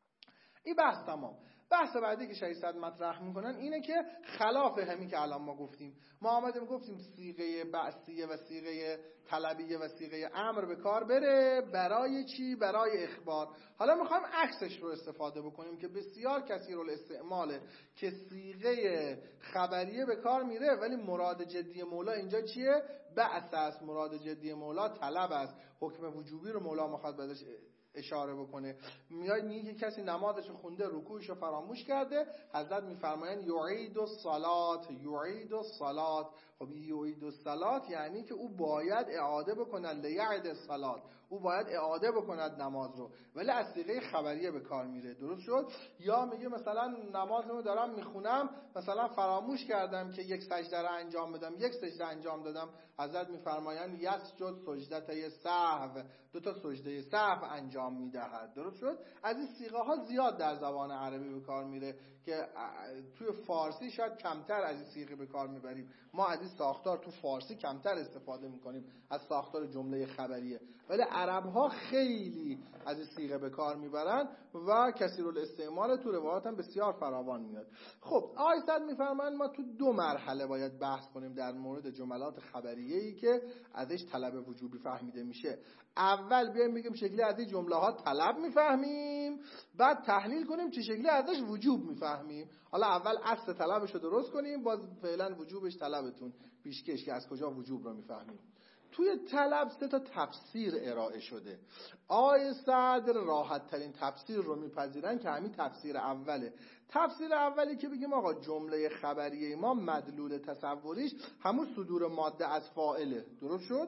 این بحث تمام. بحث بعدی که شریعت مطرح میکنن اینه که خلاف همین که الان ما گفتیم، ما آمدیم گفتیم صیغه بعثیه و صیغه طلبیه و صیغه امر به کار بره برای چی؟ برای اخبار. حالا میخوایم عکسش رو استفاده بکنیم که بسیار کثیر الاستعماله، که صیغه خبریه به کار میره ولی مراد جدی مولا اینجا چیه؟ بعث است. مراد جدی مولا طلب است. حکم وجوبی رو مولا میخواد بهش اشاره بکنه. میاد میگه کسی نمازش خونده رکوعش رو فراموش کرده، حضرت میفرمایند یعید الصلات، یعید الصلات. خب یعید الصلات یعنی که او باید اعاده بکند، لیعد الصلات، او باید اعاده بکند نماز رو، ولی از صیغه خبریه به کار میره. درست شد؟ یا میگه مثلا نمازمو دارم میخونم، مثلا فراموش کردم که یک سجده رو انجام بدم، یک سجده انجام دادم، حضرت میفرمایند یسجد سجدته سهو، دو تا سجده سهو انجام میدهد. درست شد؟ از این صیغه ها زیاد در زبان عربی به کار میره که توی فارسی شاید کمتر از این صیغه به کار میبریم. ما از این ساختار تو فارسی کمتر استفاده میکنیم، از ساختار جمله خبریه، ولی عرب ها خیلی از این صیغه به کار میبرن و کثیر الاستعمال تو روایات هم بسیار فراوان میاد. خب آیت میفرمایند ما تو دو مرحله باید بحث کنیم در مورد جملات خبریه‌ای که ازش طلب وجوبی فهمیده میشه. اول بیایم بگیم شکلی از این جمله ها طلب میفهمیم، بعد تحلیل کنیم چه شکلی ازش وجوب میفهمیم. حالا اول اصل طلبش رو درست کنیم، باز فعلا وجوبش طلبتون پیشکش که از کجا وجوب رو میفهمیم. توی طلب سه تا تفسیر ارائه شده. آقای صدر راحت ترین تفسیر رو میپذیرن که همین تفسیر اوله. تفسیر اولی که بگیم آقا جمله خبریه ما مدلول تصوریش همون صدور ماده از فاعله. درست شد؟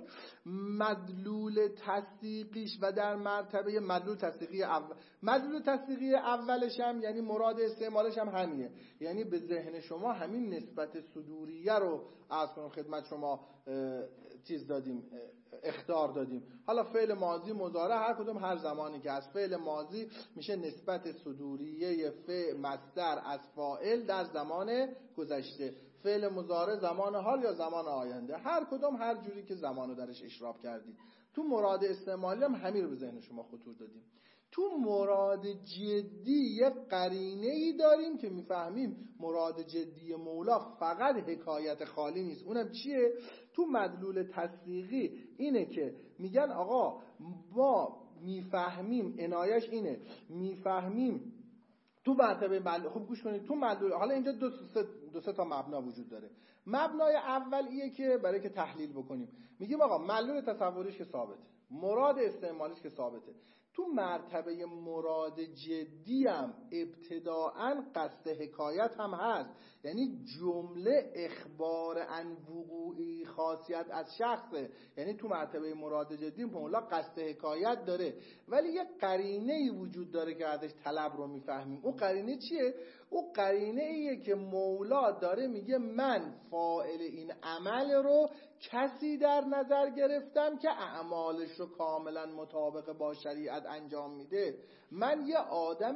مدلول تصدیقیش و در مرتبه مدلول تصدیقی اول، مدلول تصدیقی اولش هم یعنی مراد استعمالش هم همینه، یعنی به ذهن شما همین نسبت صدوریه رو از کنم خدمت شما چیز دادیم، اخطار دادیم. حالا فعل ماضی مضارع هر کدوم هر زمانی که از فعل ماضی میشه نسبت صدوریه فعل مصدر از فاعل در زمان گذشته، فعل مضارع زمان حال یا زمان آینده، هر کدوم هر جوری که زمانو درش اشراف کردید. تو مراد استعمالی هم همین رو به ذهن شما خطور دادیم. تو مراد جدی یه قرینه ای داریم که میفهمیم مراد جدی مولا فقط حکایت خالی نیست. اونم چیه؟ تو مدلول تصدیقی اینه که میگن آقا ما میفهمیم، عنایش اینه، میفهمیم تو مرتبه مدلول. خوب گوش کنید، تو مدلول حالا اینجا دو سه, دو سه تا مبنا وجود داره. مبنای اول ایه که برای که تحلیل بکنیم میگیم آقا مدلول تصوریش که ثابته، مراد استعمالیش که ثابته، تو مرتبه مراد جدی هم ابتداعاً قصد حکایت هم هست، یعنی جمله اخبار عن وقوعی خاصیت از شخصه، یعنی تو مرتبه مراد جدی مولا قصد حکایت داره، ولی یه قرینه‌ای وجود داره که ازش طلب رو میفهمیم. اون قرینه چیه؟ اون قرینه ایه که مولا داره میگه من فاعل این عمل رو کسی در نظر گرفتم که اعمالش رو کاملا مطابق با شریعت انجام میده. من یه آدم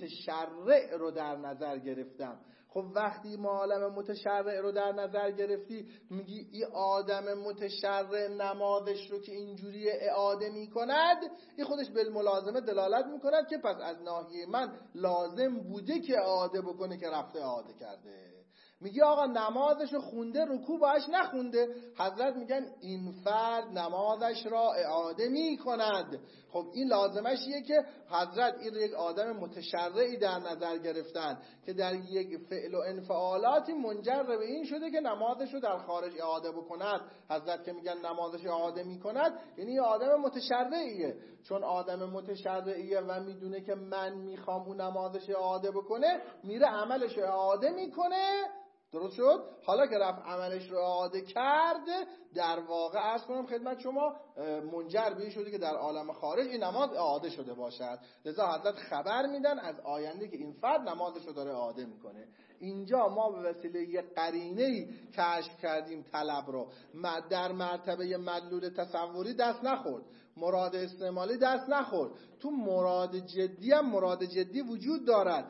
متشرع رو در نظر گرفتم. خب وقتی ما عالم متشرع رو در نظر گرفتی، میگی این آدم متشرع نمازش رو که اینجوری اعاده میکند، این خودش بالملازمه دلالت میکند که پس از ناحیه من لازم بوده که اعاده بکنه که رفته اعاده کرده. میگی آقا نمازش رو خونده، رکوع باش نخونده، حضرت میگن این فرد نمازش را اعاده میکند. خب این لازمش یه که حضرت این یک آدم متشرعی در نظر گرفتن که در یک فعل و انفعالاتی منجر به این شده که نمازش رو در خارج اعاده بکند. حضرت که میگن نمازش اعاده میکند، یعنی یه آدم متشرعیه. چون آدم متشرعیه و میدونه که من میخوام اون نمازش اعاده بکنه، میره عملش اعاده میکنه. درست شد؟ حالا که رفت عملش رو اعاده کرد، در واقع عرض کنم خدمت شما منجر به این شده که در عالم خارج این نماز اعاده شده باشد. لذا حضرت خبر میدن از آینده که این فرد نمازش رو داره اعاده میکنه. اینجا ما به وسیله یه قرینه‌ای کشف کردیم طلب رو. در مرتبه مدلول تصوری دست نخورد، مراد استعمالی دست نخورد، تو مراد جدی هم مراد جدی وجود دارد،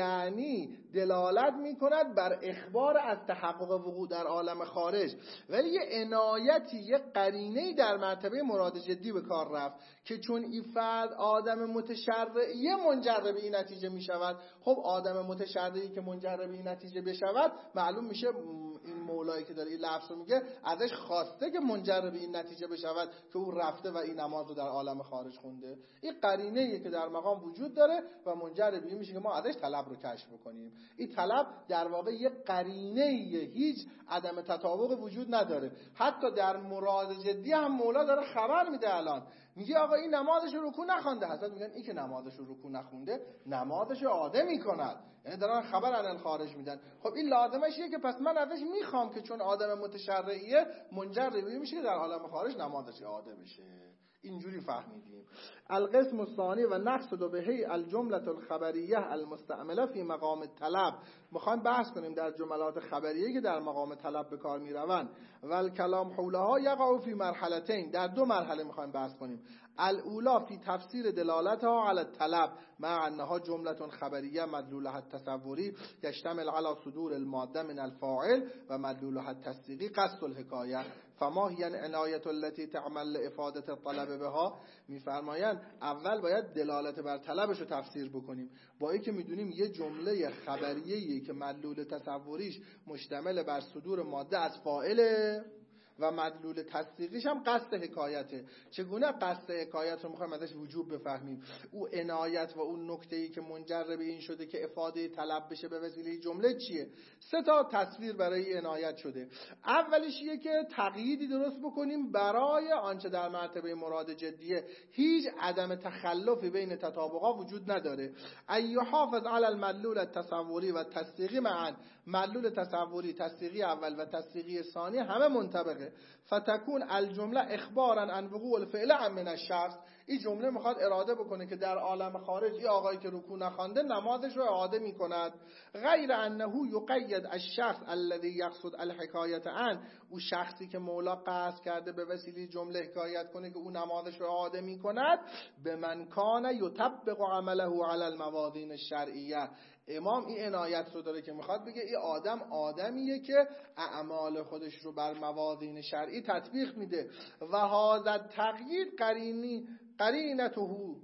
یعنی دلالت میکند بر اخبار از تحقق وقوع در عالم خارج، ولی یه عنایتی، یه قرینه‌ای در مرتبه مراد جدی به کار رفت که چون این فرد آدم متشرعی منجر به این نتیجه میشود. خب آدم متشرعی که منجر به این نتیجه بشود، معلوم میشه این مولایی که داره این لفظ رو میگه ازش خواسته که منجر به این نتیجه بشود که او رفته و این نماز رو در عالم خارج خونده. این قرینه‌ای که در مقام وجود داره و منجر به این میشه که ما ازش طلب رو کشف بکنیم. این طلب در واقع یه قرینه‌ایه، هیچ عدم تطابق وجود نداره. حتی در مراد جدی هم مولا داره خبر میده. الان میگه آقا این نمازش رو رکوع نخونده. حضرت میگن این که نمازش رو رکوع نخونده نمازش رو اعاده میکند، یعنی دارن خبر عن الخارج میدن. خب این لازمش اینه که پس من ازش میخوام که چون آدم متشرعیه منجر به میشه که در عالم خارج نمازش اعاده بشه. اینجوری فهمیدیم. القسم الثانی و نقصد بهی الجمله الخبریه المستعمله فی مقام الطلب. میخوایم بحث کنیم در جملات خبریه که در مقام طلب به کار میروند. و الکلام حولها یقع فی مرحلتین. در دو مرحله میخوایم بحث کنیم. الاولا فی تفسیر دلالتها علی الطلب مع انها جمله خبریه مدلولها التصوری یشتمل علی صدور الماده من الفاعل و مدلولها التصدیقی قصد الحکایه فما هی العنایه التي تعمل لافاده الطلب بها. میفرمایند اول باید دلالت بر طلبش رو تفسیر بکنیم، با اینکه میدونیم یه جمله خبریه‌ای که مدلول تصوریش مشتمل بر صدور ماده از فاعله و مدلول تصدیقیش هم قصد حکایته. چگونه قصد حکایت رو میخوایم ازش وجوب بفهمیم؟ او عنایت و اون نکته‌ای که منجر به این شده که افاده طلب بشه به وسیله جمله چیه؟ سه تا تصویر برای عنایت شده. اولیش اینه که تقییدی درست بکنیم برای آنچه در مرتبه مراد جدیه هیچ عدم تخلفی بین تطابقا وجود نداره. ایحافظ علی المدلول التصوری و تصدیقی معا. مدلول تصوری، تصدیقی اول و تصدیقی ثانی همه منطبقه. فتکون الجمله اخبارا عن وقوع الفعل من الشخص. این جمله میخواد اراده بکنه که در عالم خارج این آقایی که رکوع نخوانده نمازش رو اعاده میکند. غیر انه یقید الشخص الذي یقصد الحکایت عن. او شخصی که مولا قصد کرده به وسیله جمله حکایت کنه که او نمازش رو اعاده میکند، به من کان یطبق عمله علی الموازین الشرعیه. امام این عنایت رو داره که میخواد بگه این آدم آدمیه که اعمال خودش رو بر موازین شرعی تطبیق میده. و هذا تغییر قرینی قرینته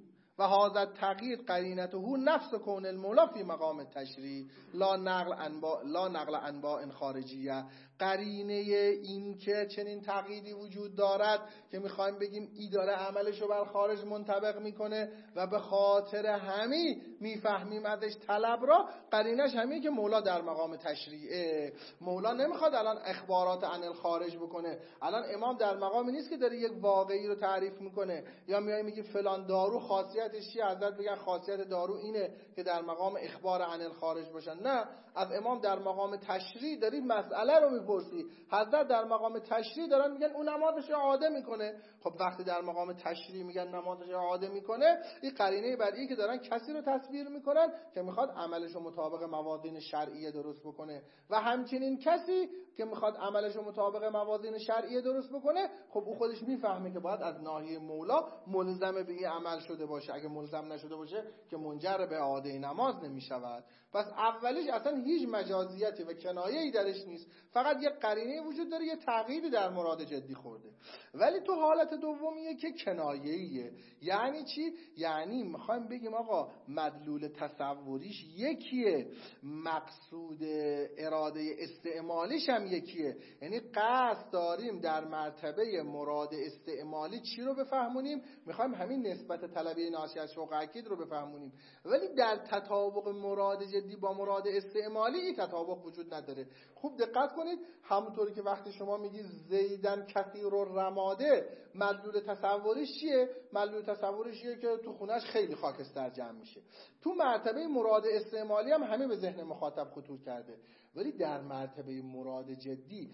و هذا تغییر قرینته نفس کون المولا فی مقام تشریع لا نقل انباء لا نقل انباء خارجیه. قرینه این که چنین تقییدی وجود دارد که میخوایم بگیم ای داره عملشو بر خارج منطبق میکنه و به خاطر همین میفهمیم ازش طلب را، قرینش همین که مولا در مقام تشریعه. مولا نمیخواد الان اخبارات عن الخارج بکنه. الان امام در مقامی نیست که داره یک واقعی رو تعریف میکنه یا میای میگی فلان دارو خاصیتش چیه، حضرت بگن خاصیت دارو اینه که در مقام اخبار عن الخارج باشن. نه، از امام در مقام تشریع داری مسئله رو میپرسی. حضرت در مقام تشریع دارن میگن اون نمازش اعاده میکنه. خب وقتی در مقام تشریع میگن نمازش اعاده میکنه، این قرینه بعدی که دارن کسی رو تصویر میکنن که میخواد عملش رو مطابق موازین شرعیه درست بکنه و همچنین کسی که میخواد عملش رو مطابق موازین شرعیه درست بکنه، خب او خودش میفهمه که باید از ناحیه مولا ملزم به این عمل شده باشه. اگه ملزم نشده باشه که منجر به اعاده نماز نمیشود. پس اولیش اصلا هیچ مجازیتی و کنایه‌ای درش نیست، فقط یه قرینه وجود داره، یه تغییری در مراد جدی خورده. ولی تو حالت دومیه که کنایه‌ایه. یعنی چی؟ یعنی میخوایم بگیم آقا مدلول تصوریش یکیه، مقصود اراده استعمالیش هم یکیه. یعنی قصد داریم در مرتبه مراد استعمالی چی رو بفهمونیم؟ میخوایم همین نسبت طلبی ناشی از شوق اکید رو بفهمونیم. ولی در تطابق مراد جدی با مراد استعمالی این تطابق وجود نداره. خوب دقت کنید، همونطوری که وقتی شما میگی زیدن کثیر الرماده، مدلول تصوریش چیه؟ مدلول تصوریش چیه که تو خونش خیلی خاکستر جمع میشه. تو مرتبه مراد استعمالی هم همه به ذهن مخاطب خطور کرده. ولی در مرتبه مراد جدی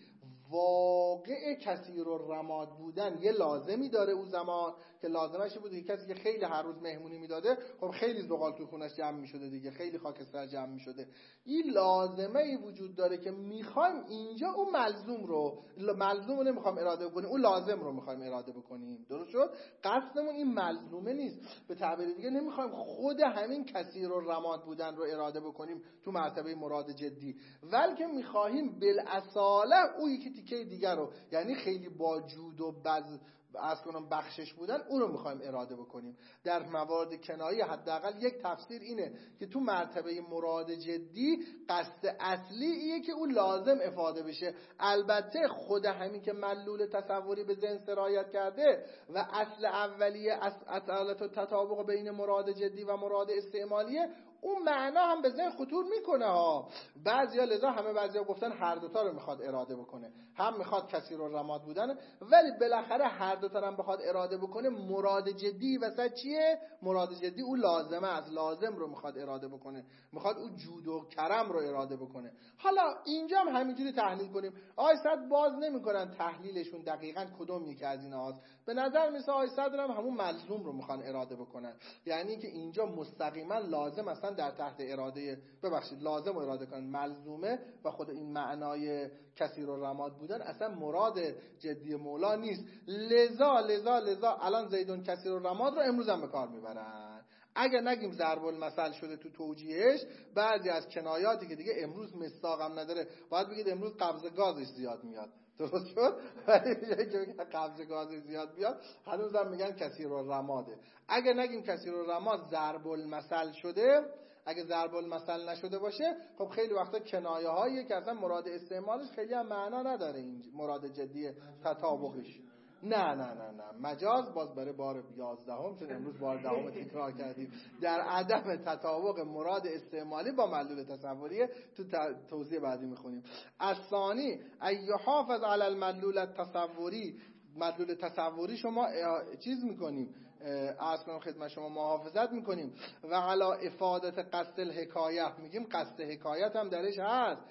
واقع کثیر الرماد بودن یه لازمی داره اون زمان که لازمش بوده کسی که خیلی هر روز مهمونی میداده، خب خیلی زغال تو خونش جمع میشده دیگه، خیلی خاکستر جمع میشده. این لازمه ای وجود داره که میخوایم اینجا اون ملزوم رو ملزوم رو نمیخوایم اراده بکنیم، اون لازم رو میخوایم اراده بکنیم. درست شد؟ قصدمون این ملزومه نیست. به تعبیر دیگه نمیخوایم خود همین کثیر الرماد بودن رو اراده بکنیم تو مرتبه مراد جدی، بلکه میخواهیم بالاصاله اون یکی تیکه دیگر رو، یعنی خیلی با جود و بز از کنم بخشش بودن، اون رو میخوایم اراده بکنیم. در موارد کنایه حداقل یک تفسیر اینه که تو مرتبه مراد جدی قصد اصلی اینه که اون لازم افاده بشه. البته خود همین که مدلول تصوری به ذهن سرایت کرده و اصل اولیه اصالت و تطابق بین مراد جدی و مراد استعمالیه، اون معنا هم به ذهن خطور میکنه ها. بعضیا لذا همه بعضیا گفتن هر دوتا رو میخواد اراده بکنه، هم میخواد کثیر الرماد بودن، ولی بالاخره هر دوتا هم بخواد اراده بکنه، مراد جدی وسط چیه؟ مراد جدی اون لازمه، از لازم رو میخواد اراده بکنه، میخواد اون جود و کرم رو اراده بکنه. حالا اینجا هم همینجوری تحلیل کنیم. آقای صدر باز نمیکنن تحلیلشون دقیقاً کدوم یکی از اینا هست. به نظر میسه آقای صدر هم همون ملزوم رو میخوان اراده بکنن، یعنی که اینجا مستقیما لازم اصلا در تحت اراده ببخشید لازم رو اراده کنن، ملزومه و خود این معنای کثیر الرماد بودن اصلا مراد جدی مولا نیست. لذا لذا لذا الان زیدون کثیر الرماد رو امروز هم به کار میبرن. اگر نگیم ضرب المثل شده تو توجیهش، بعضی از کنایاتی که دیگه امروز مصداقم نداره، باید بگید امروز قبض گازش زیاد میاد. درست شد؟ ولی که قبض گازش زیاد بیاد هنوزم میگن کثیر الرماده. اگر نگیم کثیر الرماد ضرب المثل شده، اگه ضرب المثل نشده باشه، خب خیلی وقتا کنایه هایی که اصلا مراد استعمالش خیلی هم معنا نداره، این مراد جدی تطابقش. نه نه نه نه مجاز باز برای بار یازدهم، چون امروز بار دهم تکرار کردیم، در عدم تطابق مراد استعمالی با مدلول تصوری. تو توضیح بعدی میخونیم. الثانی ایحافظ علی المدلول التصوری، مدلول تصوری شما چیز میکنیم، عرض کنم خدمت شما محافظت میکنیم. و علا افادت قصد الحکایت، میگیم قصد حکایت هم درش هست.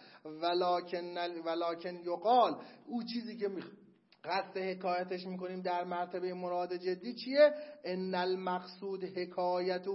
ولکن ولکن یقال، او چیزی که می قصد حکایتش میکنیم در مرتبه مراد جدی چیه؟ ان المقصود حکایته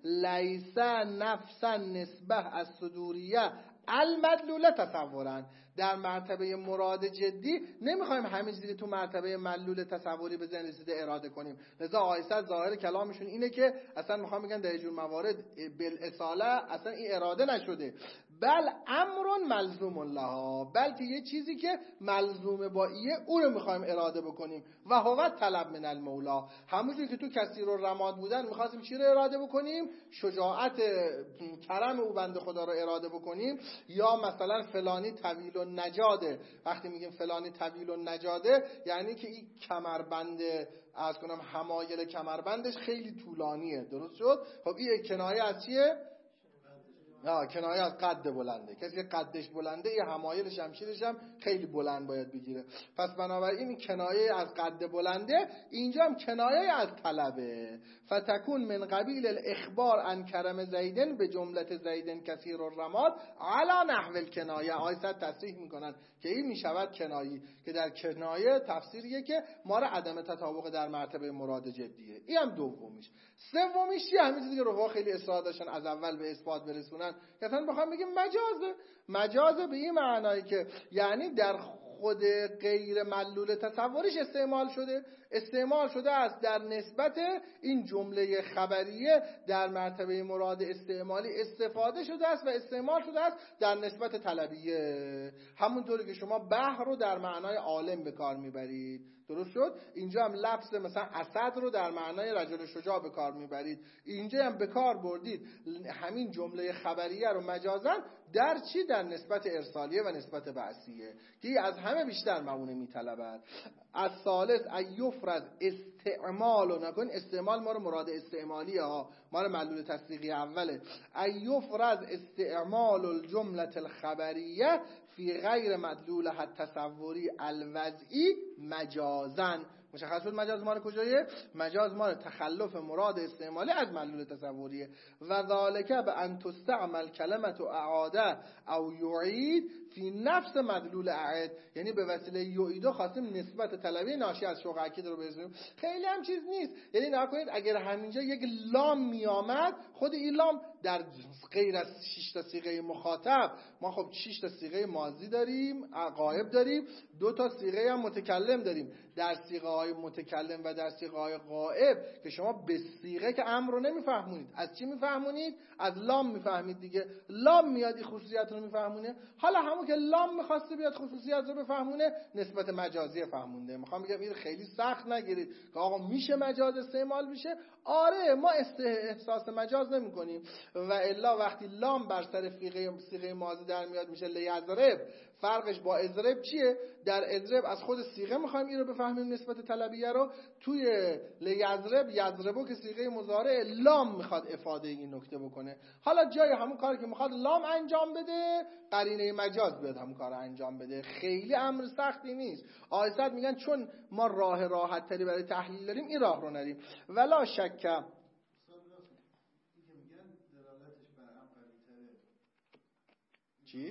لیس نفسا نسبه از صدوریه المدلوله تصورن. در مرتبه مراد جدی نمیخوایم همینجوری تو مرتبه مدلول تصوری به ذهن رسیده اراده کنیم. لذا آیسد ظاهر کلامشون اینه که اصلا میخوام بگن در جور موارد بالاصاله اصلا این اراده نشده، بل امر ملزوم لها، بلکه یه چیزی که ملزوم با ایه او رو میخوایم اراده بکنیم. و هو طلب من المولا، همونجوری که تو کثیر الرماد بودن میخواستیم چی رو اراده بکنیم؟ شجاعت کرم او بنده خدا رو اراده بکنیم. یا مثلا فلانی طویل النجاده، وقتی میگیم فلانی طویل النجاده یعنی که این کمربند از کنم حمایل کمربندش خیلی طولانیه. درست شد؟ خب این کنایه از چیه؟ نه، کنایه از قد بلنده. کسی که قدش بلنده یه حمایل شمشیرش هم خیلی بلند باید بگیره. پس بنابراین این کنایه از قد بلنده، اینجا هم کنایه از طلبه. فتکون من قبیل الاخبار عن کرم زیدن به جملت زیدن کثیر الرماد علی نحو الکنایه. آیات تصریح میکنن که این میشود کنایی، که در کنایه تفسیریه که ما را عدم تطابق در مرتبه مراد جدیه. این هم دومیش. سومیش چیه؟ همین چیزی که رفا خیلی اصرار داشتن از اول به اثبات برسونن، که اصلا بخوام بگیم مجازه. مجازه به این معنایی که یعنی در خود غیر معلول تصوریش استعمال شده، استعمال شده است در نسبت این جمله خبریه در مرتبه مراد استعمالی استفاده شده است و استعمال شده است در نسبت طلبیه. همونطوری که شما بحر رو در معنای عالم به کار میبرید، درست شد؟ اینجا هم لفظ مثلا اسد رو در معنای رجل شجاع به کار میبرید، اینجا هم به کار بردید همین جمله خبریه رو مجازن در چی؟ در نسبت ارسالیه و نسبت بعثیه، که از همه بیشتر معونه میطلبد. از ثالث ایفرض استعمال و نکن، استعمال ما رو مراد استعمالیه ها، ما رو معلول تصدیقی اوله. ایفرض استعمال الجمله الخبریه فی غیر مدلول حد تصوری الوضعی مجازن. مشخص شد مجاز مال کجایه؟ مجاز مال تخلف مراد استعمالی از مدلول تصوریه. و ذالک به ان تستعمل کلمت اعاده او یعید فی نفس مدلول اعد، یعنی به وسیله یعیدو خواستیم نسبت طلبی ناشی از شوق اکید رو برسونیم. خیلی هم چیز نیست. یعنی نکنید اگر همینجا یک لام می آمد، خود این لام در غیر از شش تا صیغه مخاطب، ما خب شش تا صیغه ماضی داریم، غایب داریم، دو تا صیغه هم متکلم داریم. در صیغه های متکلم و در صیغه های غائب که شما به صیغه که امر رو نمیفهمونید، از چی میفهمونید؟ از لام میفهمید دیگه. لام میاد این خصوصیت رو میفهمونه. حالا همون که لام میخواسته بیاد خصوصیت رو بفهمونه، نسبت مجازی فهمونده. میخوام بگم این خیلی سخت نگیرید که آقا میشه مجاز استعمال بشه. آره ما احساس مجاز نمی کنیم، و الا وقتی لام بر سر صیغه ماضی در میاد میشه لیضرب. فرقش با اضرب چیه؟ در اضرب از خود صیغه میخوایم این رو بفهمیم نسبت طلبیه رو. توی لیضرب یضربو که صیغه مضارع لام میخواد افاده این نکته بکنه. حالا جای همون کاری که میخواد لام انجام بده، قرینه مجاز بیاد همون کار انجام بده. خیلی امر سختی نیست. آیات میگن چون ما راه راحت تری برای تحلیل داریم، این راه رو نریم. ولا شک چی؟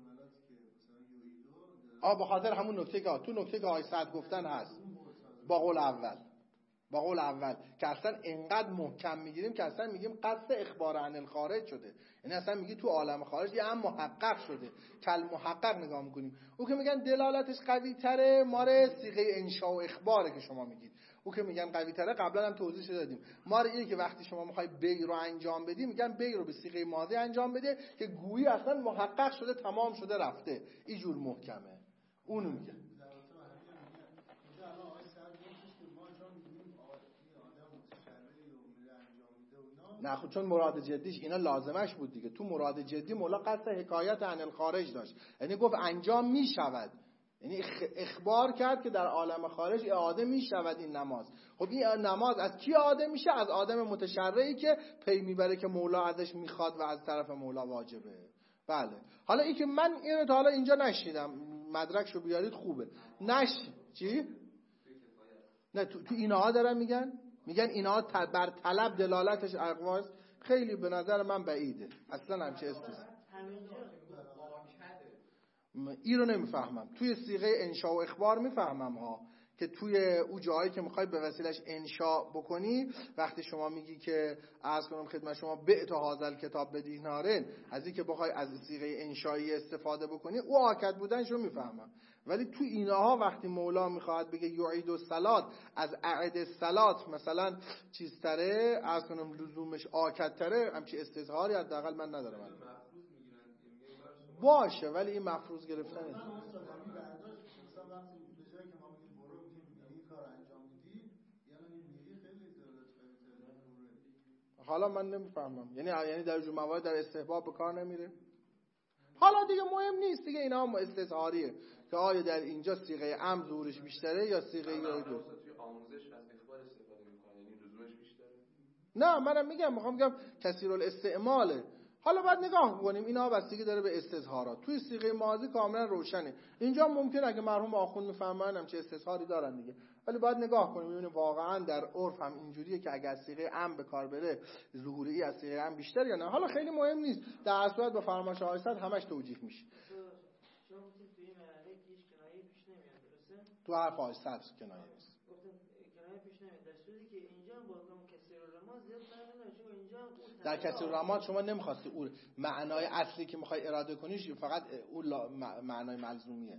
آه به خاطر همون نکته که تو نکته که آقای سعد گفتن هست با قول اول، با قول اول که اصلا انقدر محکم میگیریم که اصلا میگیم قصد اخبار عن الخارج شده، یعنی اصلا میگی تو عالم خارج یه هم محقق شده، کل محقق نگاه میکنیم. او که میگن دلالتش قوی تره، ماره صیغه انشاء و اخباره که شما میگید. او که میگن قوی تره قبلا هم توضیح دادیم. ماره اینه که وقتی شما میخوای بی رو انجام بدی، میگن بی رو به صیغه ماضی انجام بده که گویی اصلا محقق شده، تمام شده، رفته. اینجور محکمه. اونو میگن نه خود چون مراد جدیش اینا لازمش بود دیگه. تو مراد جدی مولا قصد حکایت عن الخارج داشت، یعنی گفت انجام میشود، یعنی اخبار کرد که در عالم خارج اعاده میشود این نماز. خب این نماز از کی اعاده میشه؟ از آدم متشرعی که پی میبره که مولا ازش میخواد و از طرف مولا واجبه. بله. حالا این که من اینو تا حالا اینجا نشیدم، مدرکشو بیارید خوبه. نش چی؟ نه تو, تو اینها دارن میگن میگن اینها بر طلب دلالتش اقواست. خیلی به نظر من بعیده اصلا همچه استثناء. این رو نمیفهمم. توی صیغه انشاء و اخبار میفهمم ها، که توی او جایی که میخوای به وسیلش انشاء بکنی، وقتی شما میگی که عرض کنم خدمت شما بعت هذا کتاب بدینارن، از این که بخوای از صیغه انشایی استفاده بکنی، او آکد بودنش رو میفهمم. ولی تو اینها وقتی مولا میخواد بگه یعید الصلات از اعد الصلات مثلا چیز تره، عرض کنم لزومش آکد تره، همچی استظهاری حداقل من ندارم. باشه ولی این مفروض گرفتنه. حالا من نمیفهمم، یعنی یعنی در جور موارد در استحباب به کار نمیره. حالا دیگه مهم نیست دیگه، اینا هم استظهاریه که آیا در اینجا صیغه عم ظهورش بیشتره یا صیغه یعید. توی آموزش از اخبار استفاده میکنه، یعنی لزومش بیشتره؟ نه منم میگم میخوام بگم کثیر الاستعماله. حالا بعد نگاه کنیم اینا بستگی داره به استظهارات. توی صیغه ماضی کاملا روشنه. اینجا ممکنه اگه مرحوم آخوند میفهمن هم چه استظهاری دارن دیگه، ولی باید نگاه کنیم ببینیم واقعا در عرف هم اینجوریه که اگه صیغه عم به کار بره ظهوری از صیغه عم بیشتر یا نه. حالا خیلی مهم نیست، در صورت با فرمایش آقای صدر همش توجیه میشه. تو حرف آقای صدر کنایه نیست. کنایه پیش نمیاد در صورتی که اینجا با اون کثیر الرماد زیاد فرق چون اینجا در کثیر الرماد شما نمیخواستی اون معنای اصلی که میخوای اراده کنیش فقط اون معنای ملزومیه.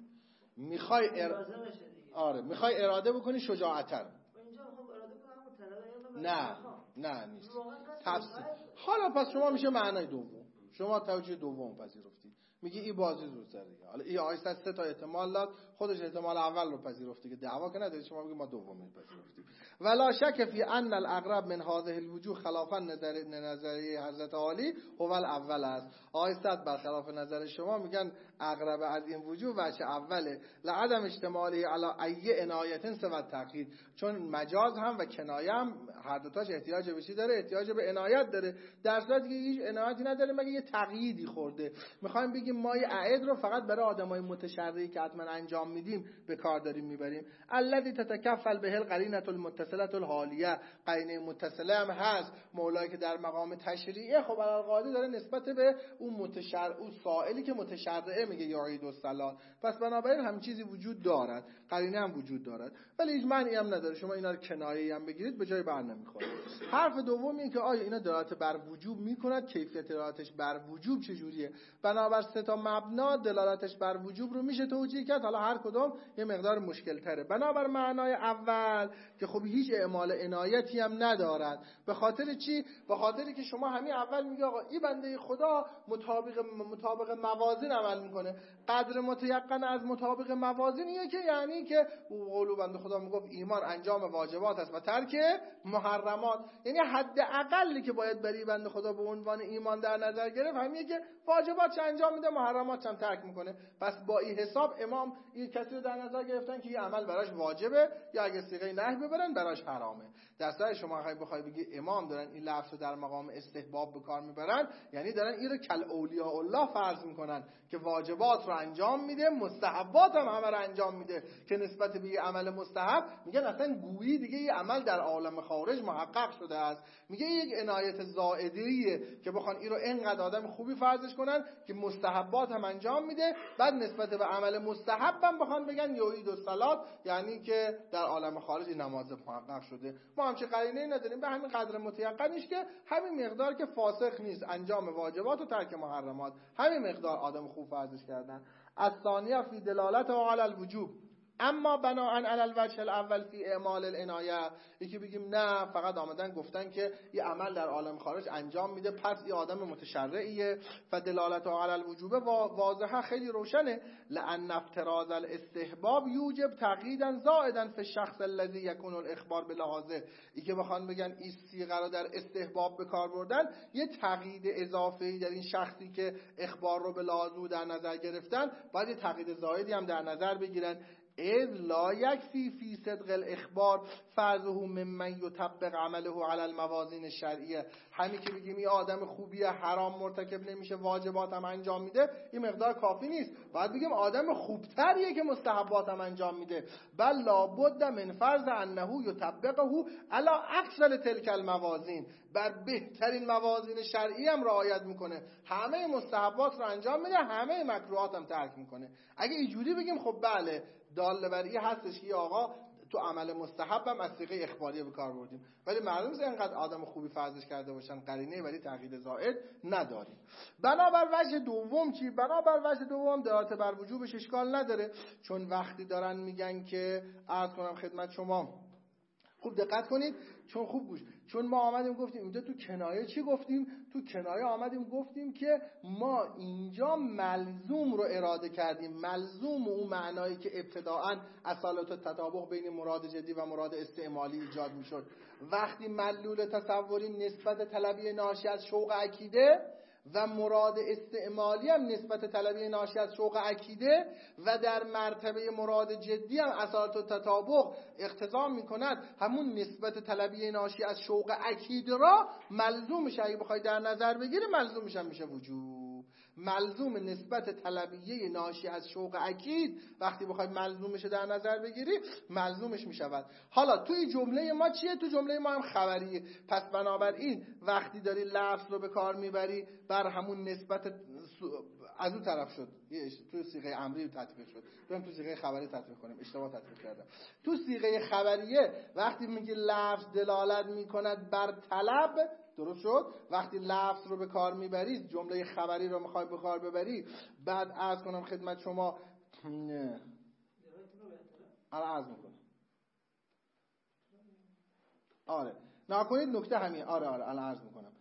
میخوای ار... آره میخوای اراده بکنی شجاعتر. اینجا میخوام اراده کنم اون نه نه نیست تفسیر. حالا پس شما میشه معنای دوم، شما توجیه دوم پذیرفتی، میگی این بازی زودتره. حالا این آیسته سه تا احتمال داد، خودش احتمال اول رو پذیرفتی که دعوا که نداری، شما میگی ما دومی پذیرفتیم. ولا شک فی ان الاقرب من هذه الوجوه خلافا نظر نظریه حضرت عالی هو الاول است. آیسته برخلاف نظر شما میگن اقرب از این وجوه وجه اوله، لعدم اجتماعی علی ای عنایت سوى تاکید، چون مجاز هم و کنایه هم هر دو تاش احتیاج به چی داره؟ احتیاج به عنایت داره، در صورتی که هیچ عنایتی نداره مگه یه تقییدی خورده. میخوایم بگیم ما این اعد رو فقط برای آدمای متشرعی که حتما انجام میدیم به کار داریم میبریم. الذی تتکفل به القرینه المتصله الحالیه، قرینه متصله هم هست مولایی که در مقام تشریعه، خب القاعده داره نسبت به اون متشرع اون سائلی که متشرعه میگه یعید الصلات، پس بنابراین هم چیزی وجود دارد، قرینه هم وجود دارد، ولی هیچ معنی هم نداره شما اینا رو کنایه‌ای هم بگیرید به جای بر نمیخوره. حرف دوم این که آیا اینا دلالت بر وجوب میکند، کیفیت دلالتش بر وجوب چجوریه؟ بنابر سه تا مبنا دلالتش بر وجوب رو میشه توجیه کرد، حالا هر کدوم یه مقدار مشکل تره. بنابر معنای اول که خب هیچ اعمال عنایتی هم ندارد. به خاطر چی؟ به خاطری که شما همین اول میگه آقا این بنده خدا مطابق مطابق موازین عمل میکنه. قدر متیقن از مطابق موازینیه که یعنی که قولو بنده خدا میگفت ایمان انجام واجبات است و ترک محرمات، یعنی حد اقلی که باید بری بنده خدا به عنوان ایمان در نظر گرفت همیه که واجبات چه انجام میده، محرمات چه ترک میکنه. پس با این حساب امام این کسی رو در نظر گرفتن که این عمل براش واجبه یا اگه صیغه نهی ببرن براش حرامه. در صورت شما اگه بخوای بگی امام دارن این لفظ رو در مقام استحباب به کار میبرن، یعنی دارن این رو کل اولیاء الله فرض میکنن که واجبات رو انجام میده، مستحبات هم همه رو انجام میده، که نسبت به یه عمل مستحب میگن اصلا گویی دیگه یه عمل در عالم خارج محقق شده است. میگه یک عنایت زائدیه که بخوان این رو اینقدر آدم خوبی فرضش کنن که مستحبات هم انجام میده، بعد نسبت به عمل مستحب هم بخوان بگن یعید الصلات، یعنی که در عالم خارج نماز محقق شده. ما همچه قرینه‌ای نداریم، به همین قدر متیقنش که همین مقدار که فاسخ نیست، انجام واجبات و ترک محرمات، همین مقدار آدم خوب فرضش کردن. الثانیه فی دلالت علی الوجوب، اما بناء علی الوجه الاول فی اعمال العنایه، یکی بگیم نه فقط آمدن گفتن که یه عمل در عالم خارج انجام میده پس این آدم متشرعیه، فدلالت علی الوجوب واضحه خیلی روشنه. لان افتراض الاستحباب یوجب تقییدا زائدا فی الشخص الذی یکون الاخبار بلحاظه، این که بخوان بگن این صیغه رو در استحباب به کار بردن یه تقیید اضافه‌ای در این شخصی که اخبار رو به لحاظ در نظر گرفتن، باید یه تقیید زائدی هم در نظر بگیرن. اذ لا یکفی فی صدق الاخبار فرضه ممن یطبق عمله علی الموازین الشرعیه، همین که بگیم این آدم خوبیه، حرام مرتکب نمیشه، واجبات هم انجام میده، این مقدار کافی نیست، باید بگیم آدم خوبتریه که مستحبات هم انجام میده. بل لابد من فرض انه یطبقه علی افضل تلک الموازین، بر بهترین موازین شرعی هم رعایت میکنه، همه مستحبات رو انجام میده، همه مکروهات هم ترک میکنه. اگه اینجوری بگیم خب بله دال بر این هستش که آقا تو عمل مستحب هم از صیغه اخباری به کار بردیم، ولی معلوم نیست اینقدر آدم خوبی فرضش کرده باشن، قرینه ولی تقیید زائد نداریم. بنابر وجه دوم چی؟ بنابر وجه دوم دلالت بر وجوبش اشکال نداره، چون وقتی دارن میگن که عرض کنم خدمت شما خوب دقت کنید، چون خوب گوش، چون ما آمدیم گفتیم اینجا تو کنایه چی گفتیم؟ تو کنایه آمدیم گفتیم که ما اینجا ملزوم رو اراده کردیم، ملزوم اون معنایی که ابتداعاً اصالت و تطابق بین مراد جدی و مراد استعمالی ایجاد میشد. وقتی مدلول تصوری نسبت طلبی ناشی از شوق عقیده و مراد استعمالی هم نسبت طلبی ناشی از شوق عقیده و در مرتبه مراد جدی هم اصالت و تطابق اقتضا میکند همون نسبت طلبی ناشی از شوق عقیده را ملزوم میشه. اگه بخوای در نظر بگیری ملزومش هم میشه وجوب. ملزوم نسبت طلبیه ناشی از شوق عقید وقتی بخوای ملزومش در نظر بگیری ملزومش میشود. حالا توی جمله ما چیه؟ تو جمله ما هم خبریه. پس بنابراین وقتی داری لفظ رو به کار میبری بر همون نسبت از اون طرف شد، تو صيغه امری تطبیق شد. بریم تو صيغه خبری تطبیق کنیم. اشتباه تطبیق کردم. تو صيغه خبریه وقتی میگی لفظ دلالت میکند بر طلب، درست شد؟ وقتی لفظ رو به کار میبری، جمله خبری رو میخوای به کار ببری، بعد عرض کنم خدمت شما نه الان عرض میکنم. آره نکنید نکته همین. آره آره الان عرض میکنم.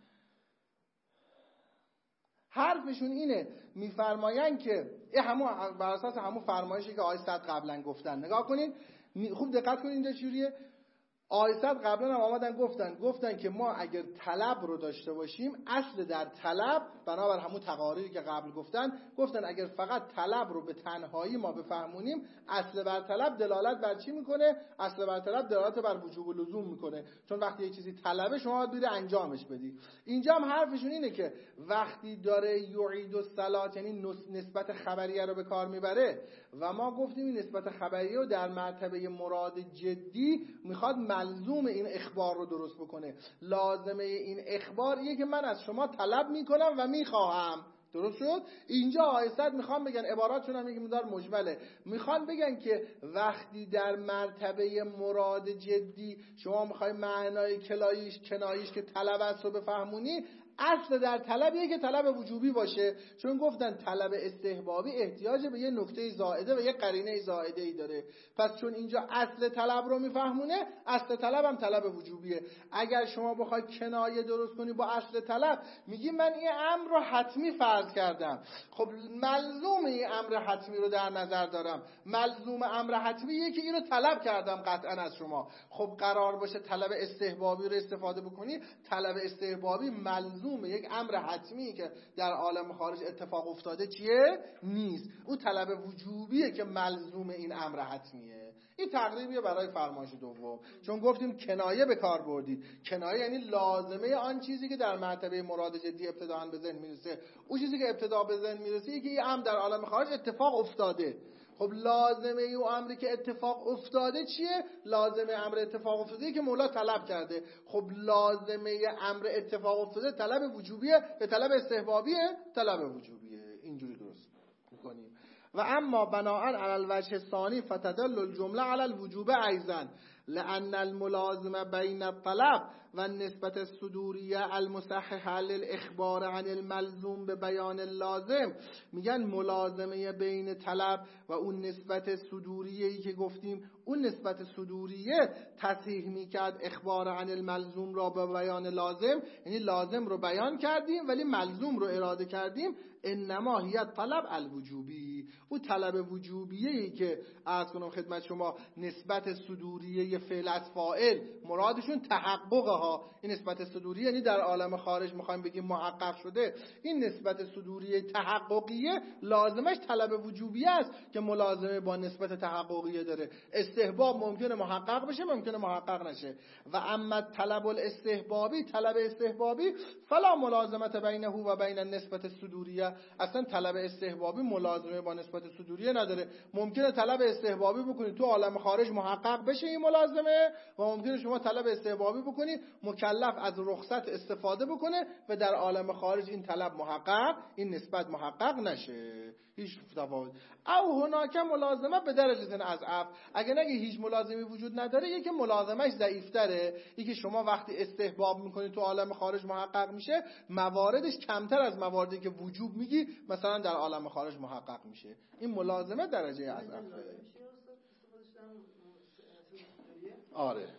حرفشون اینه، میفرمایند که این همون بر اساس همون فرمایشی که آقای صد قبلا گفتن. نگاه کنید خوب دقت کنید اینجا چجوریه. آقای صد قبلا هم آمدن گفتن گفتن که ما اگر طلب رو داشته باشیم، اصل در طلب بنابر همون تقاریری که قبل گفتن، گفتن اگر فقط طلب رو به تنهایی ما بفهمونیم، اصل بر طلب دلالت بر چی میکنه؟ اصل بر طلب دلالت بر وجوب و لزوم میکنه. چون وقتی یه چیزی طلبه شما باید انجامش بدی. اینجا هم حرفشون اینه که وقتی داره یعید الصلات یعنی نسبت خبریه رو به کار میبره و ما گفتیم این نسبت خبریه رو در مرتبه مراد جدی میخواد ملزوم این اخبار رو درست بکنه. لازمه این اخبار اینه که من از شما طلب میکنم و میخواهم. درست شد؟ اینجا آیسد میخوان بگن، عباراتشون هم میگه مدار مجمله، میخوان بگن که وقتی در مرتبه مراد جدی شما میخوای معنای کلاییش کناییش که طلب است رو بفهمونی، اصل در طلبیه که طلب وجوبی باشه. چون گفتن طلب استحبابی احتیاج به یه نکته زائده و یه قرینه زائده ای داره. پس چون اینجا اصل طلب رو میفهمونه، اصل طلب هم طلب وجوبیه. اگر شما بخوای کنایه درست کنی با اصل طلب، میگی من این امر رو حتمی فرض کردم، خب ملزوم این امر حتمی رو در نظر دارم، ملزوم امر حتمیه که این رو طلب کردم قطعا از شما. خب قرار باشه طلب استحبابی رو استفاده بکنی، طلب استحبابی ملزوم یک امر حتمی که در عالم خارج اتفاق افتاده چیه؟ نیست. اون طلب وجوبیه که ملزوم این امر حتمیه. این تقریبیه برای فرمایش دوم. چون گفتیم کنایه به کار بردید. کنایه یعنی لازمه آن چیزی که در مرتبه مراد جدی ابتداء به ذهن میرسه. اون چیزی که ابتدا به ذهن میرسه که این امر در عالم خارج اتفاق افتاده. خب لازمه اون امری که اتفاق افتاده چیه؟ لازمه امر اتفاق افتاده که مولا طلب کرده. خب لازمه امر اتفاق افتاده طلب وجوبیه به طلب استحبابیه؟ طلب وجوبیه. اینجوری درست میکنیم. و اما بناء علی الوجه الثانی فتدل الجمله علی الوجوب ایضا لان الملازمه بین الطلب و نسبت الصدوریه المصححه للاخبار عن الملزوم به بیان اللازم. میگن ملازمه بین طلب و اون نسبت صدوریه‌ای که گفتیم، اون نسبت صدوریه تصحیح میکرد اخبار عن الملزوم را به بیان لازم، یعنی لازم رو بیان کردیم ولی ملزوم رو اراده کردیم. انما هی طلب الوجوبی، اون طلب وجوبیه‌ای که عرض کنم خدمت شما نسبت صدوریه فعل از فاعل مرادشون تحققه ها. این نسبت صدوریه یعنی در عالم خارج میخوایم بگیم محقق شده. این نسبت صدوریه تحققیه لازمش طلب وجوبیه است که ملازمه با نسبت تحققیه داره. استحباب ممکنه محقق بشه، ممکنه محقق نشه. و اما طلب الاستحبابی، طلب استحبابی فلا ملازمت بینه و بین نسبت صدوریه، اصلا طلب استحبابی ملازمه با نسبت صدوریه نداره. ممکنه طلب استحبابی بکنید تو عالم خارج محقق بشه این ملازمه، و ممکنه شما طلب استحبابی بکنید مکلف از رخصت استفاده بکنه و در عالم خارج این طلب محقق، این نسبت محقق نشه. هیچ تفاوت. او هناک ملازمه به درجه از اف، اگه نگه هیچ ملازمی وجود نداره، یکی ملازمش ضعیف‌تره، یکی شما وقتی استحباب میکنید تو عالم خارج محقق میشه، مواردش کمتر از مواردی که وجوب میگی مثلا در عالم خارج محقق میشه. این ملازمه درجه از اف. آره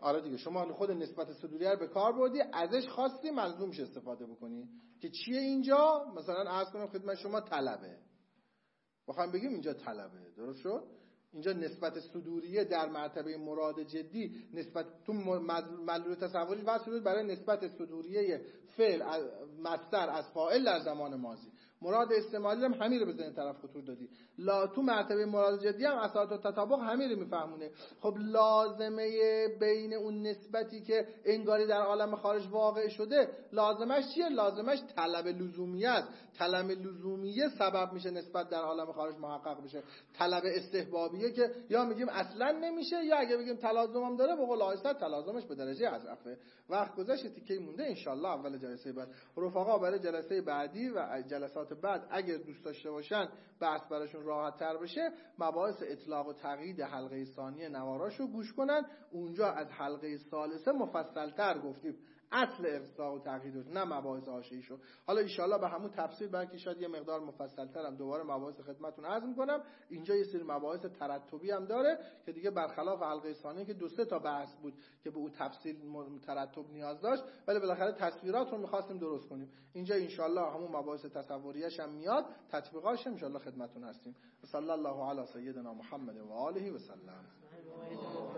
آره دیگه، شما خود نسبت صدوریه رو به کار بردی، ازش خواستی ملزومش استفاده بکنی که چیه اینجا. مثلا عرض کنم خدمت شما طلبه، بخوام بگیم اینجا طلبه، درست شد؟ اینجا نسبت صدوریه در مرتبه مراد جدی نسبت تو مدلول تصوری واسه شد برای نسبت صدوریه فعل مصدر از فاعل در زمان ماضی. مراد استعمالی هم همین رو به ذهن طرف خطور دادی. لا تو مرتبه مراد جدی هم اساس و تطابق همین رو میفهمونه. خب لازمه بین اون نسبتی که انگاری در عالم خارج واقع شده لازمش چیه؟ لازمش طلب لزومیه است. طلب لزومیه سبب میشه نسبت در عالم خارج محقق بشه. طلب استحبابیه که یا میگیم اصلا نمیشه، یا اگه بگیم تلازم هم داره، به قول آیسته تلازمش به درجه اضافه. وقت گذشت تیکه مونده، انشالله اول جلسه بعد رفقا برای جلسه بعدی و جلسات بعد اگر دوست داشته باشن بحث براشون راحت تر بشه، مباحث اطلاق و تقیید حلقه ثانیه نواراشو گوش کنن. اونجا از حلقه ثالثه مفصل تر گفتیم اصل اطلاق و تقییدش، نه مباحث حاشیه‌ایشو. حالا ان شاءالله به همون تفصیل بلکه شاید یه مقدار مفصل ترم دوباره مباحث خدمتتون عرض می‌کنم. اینجا یه سری مباحث ترتبی هم داره که دیگه برخلاف حلقه ثانیه که دو سه تا بحث بود که به اون تفصیل ترتب نیاز داشت، ولی بالاخره تصویرات رو می‌خواستیم درست کنیم. اینجا ان شاءالله همون مباحث تصوریش هم میاد، تطبیقاش ان شاءالله خدمتتون هستیم. صلی الله علی سیدنا محمد و آله و سلم.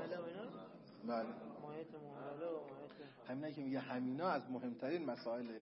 بله همینه که میگه همینا از مهمترین مسائل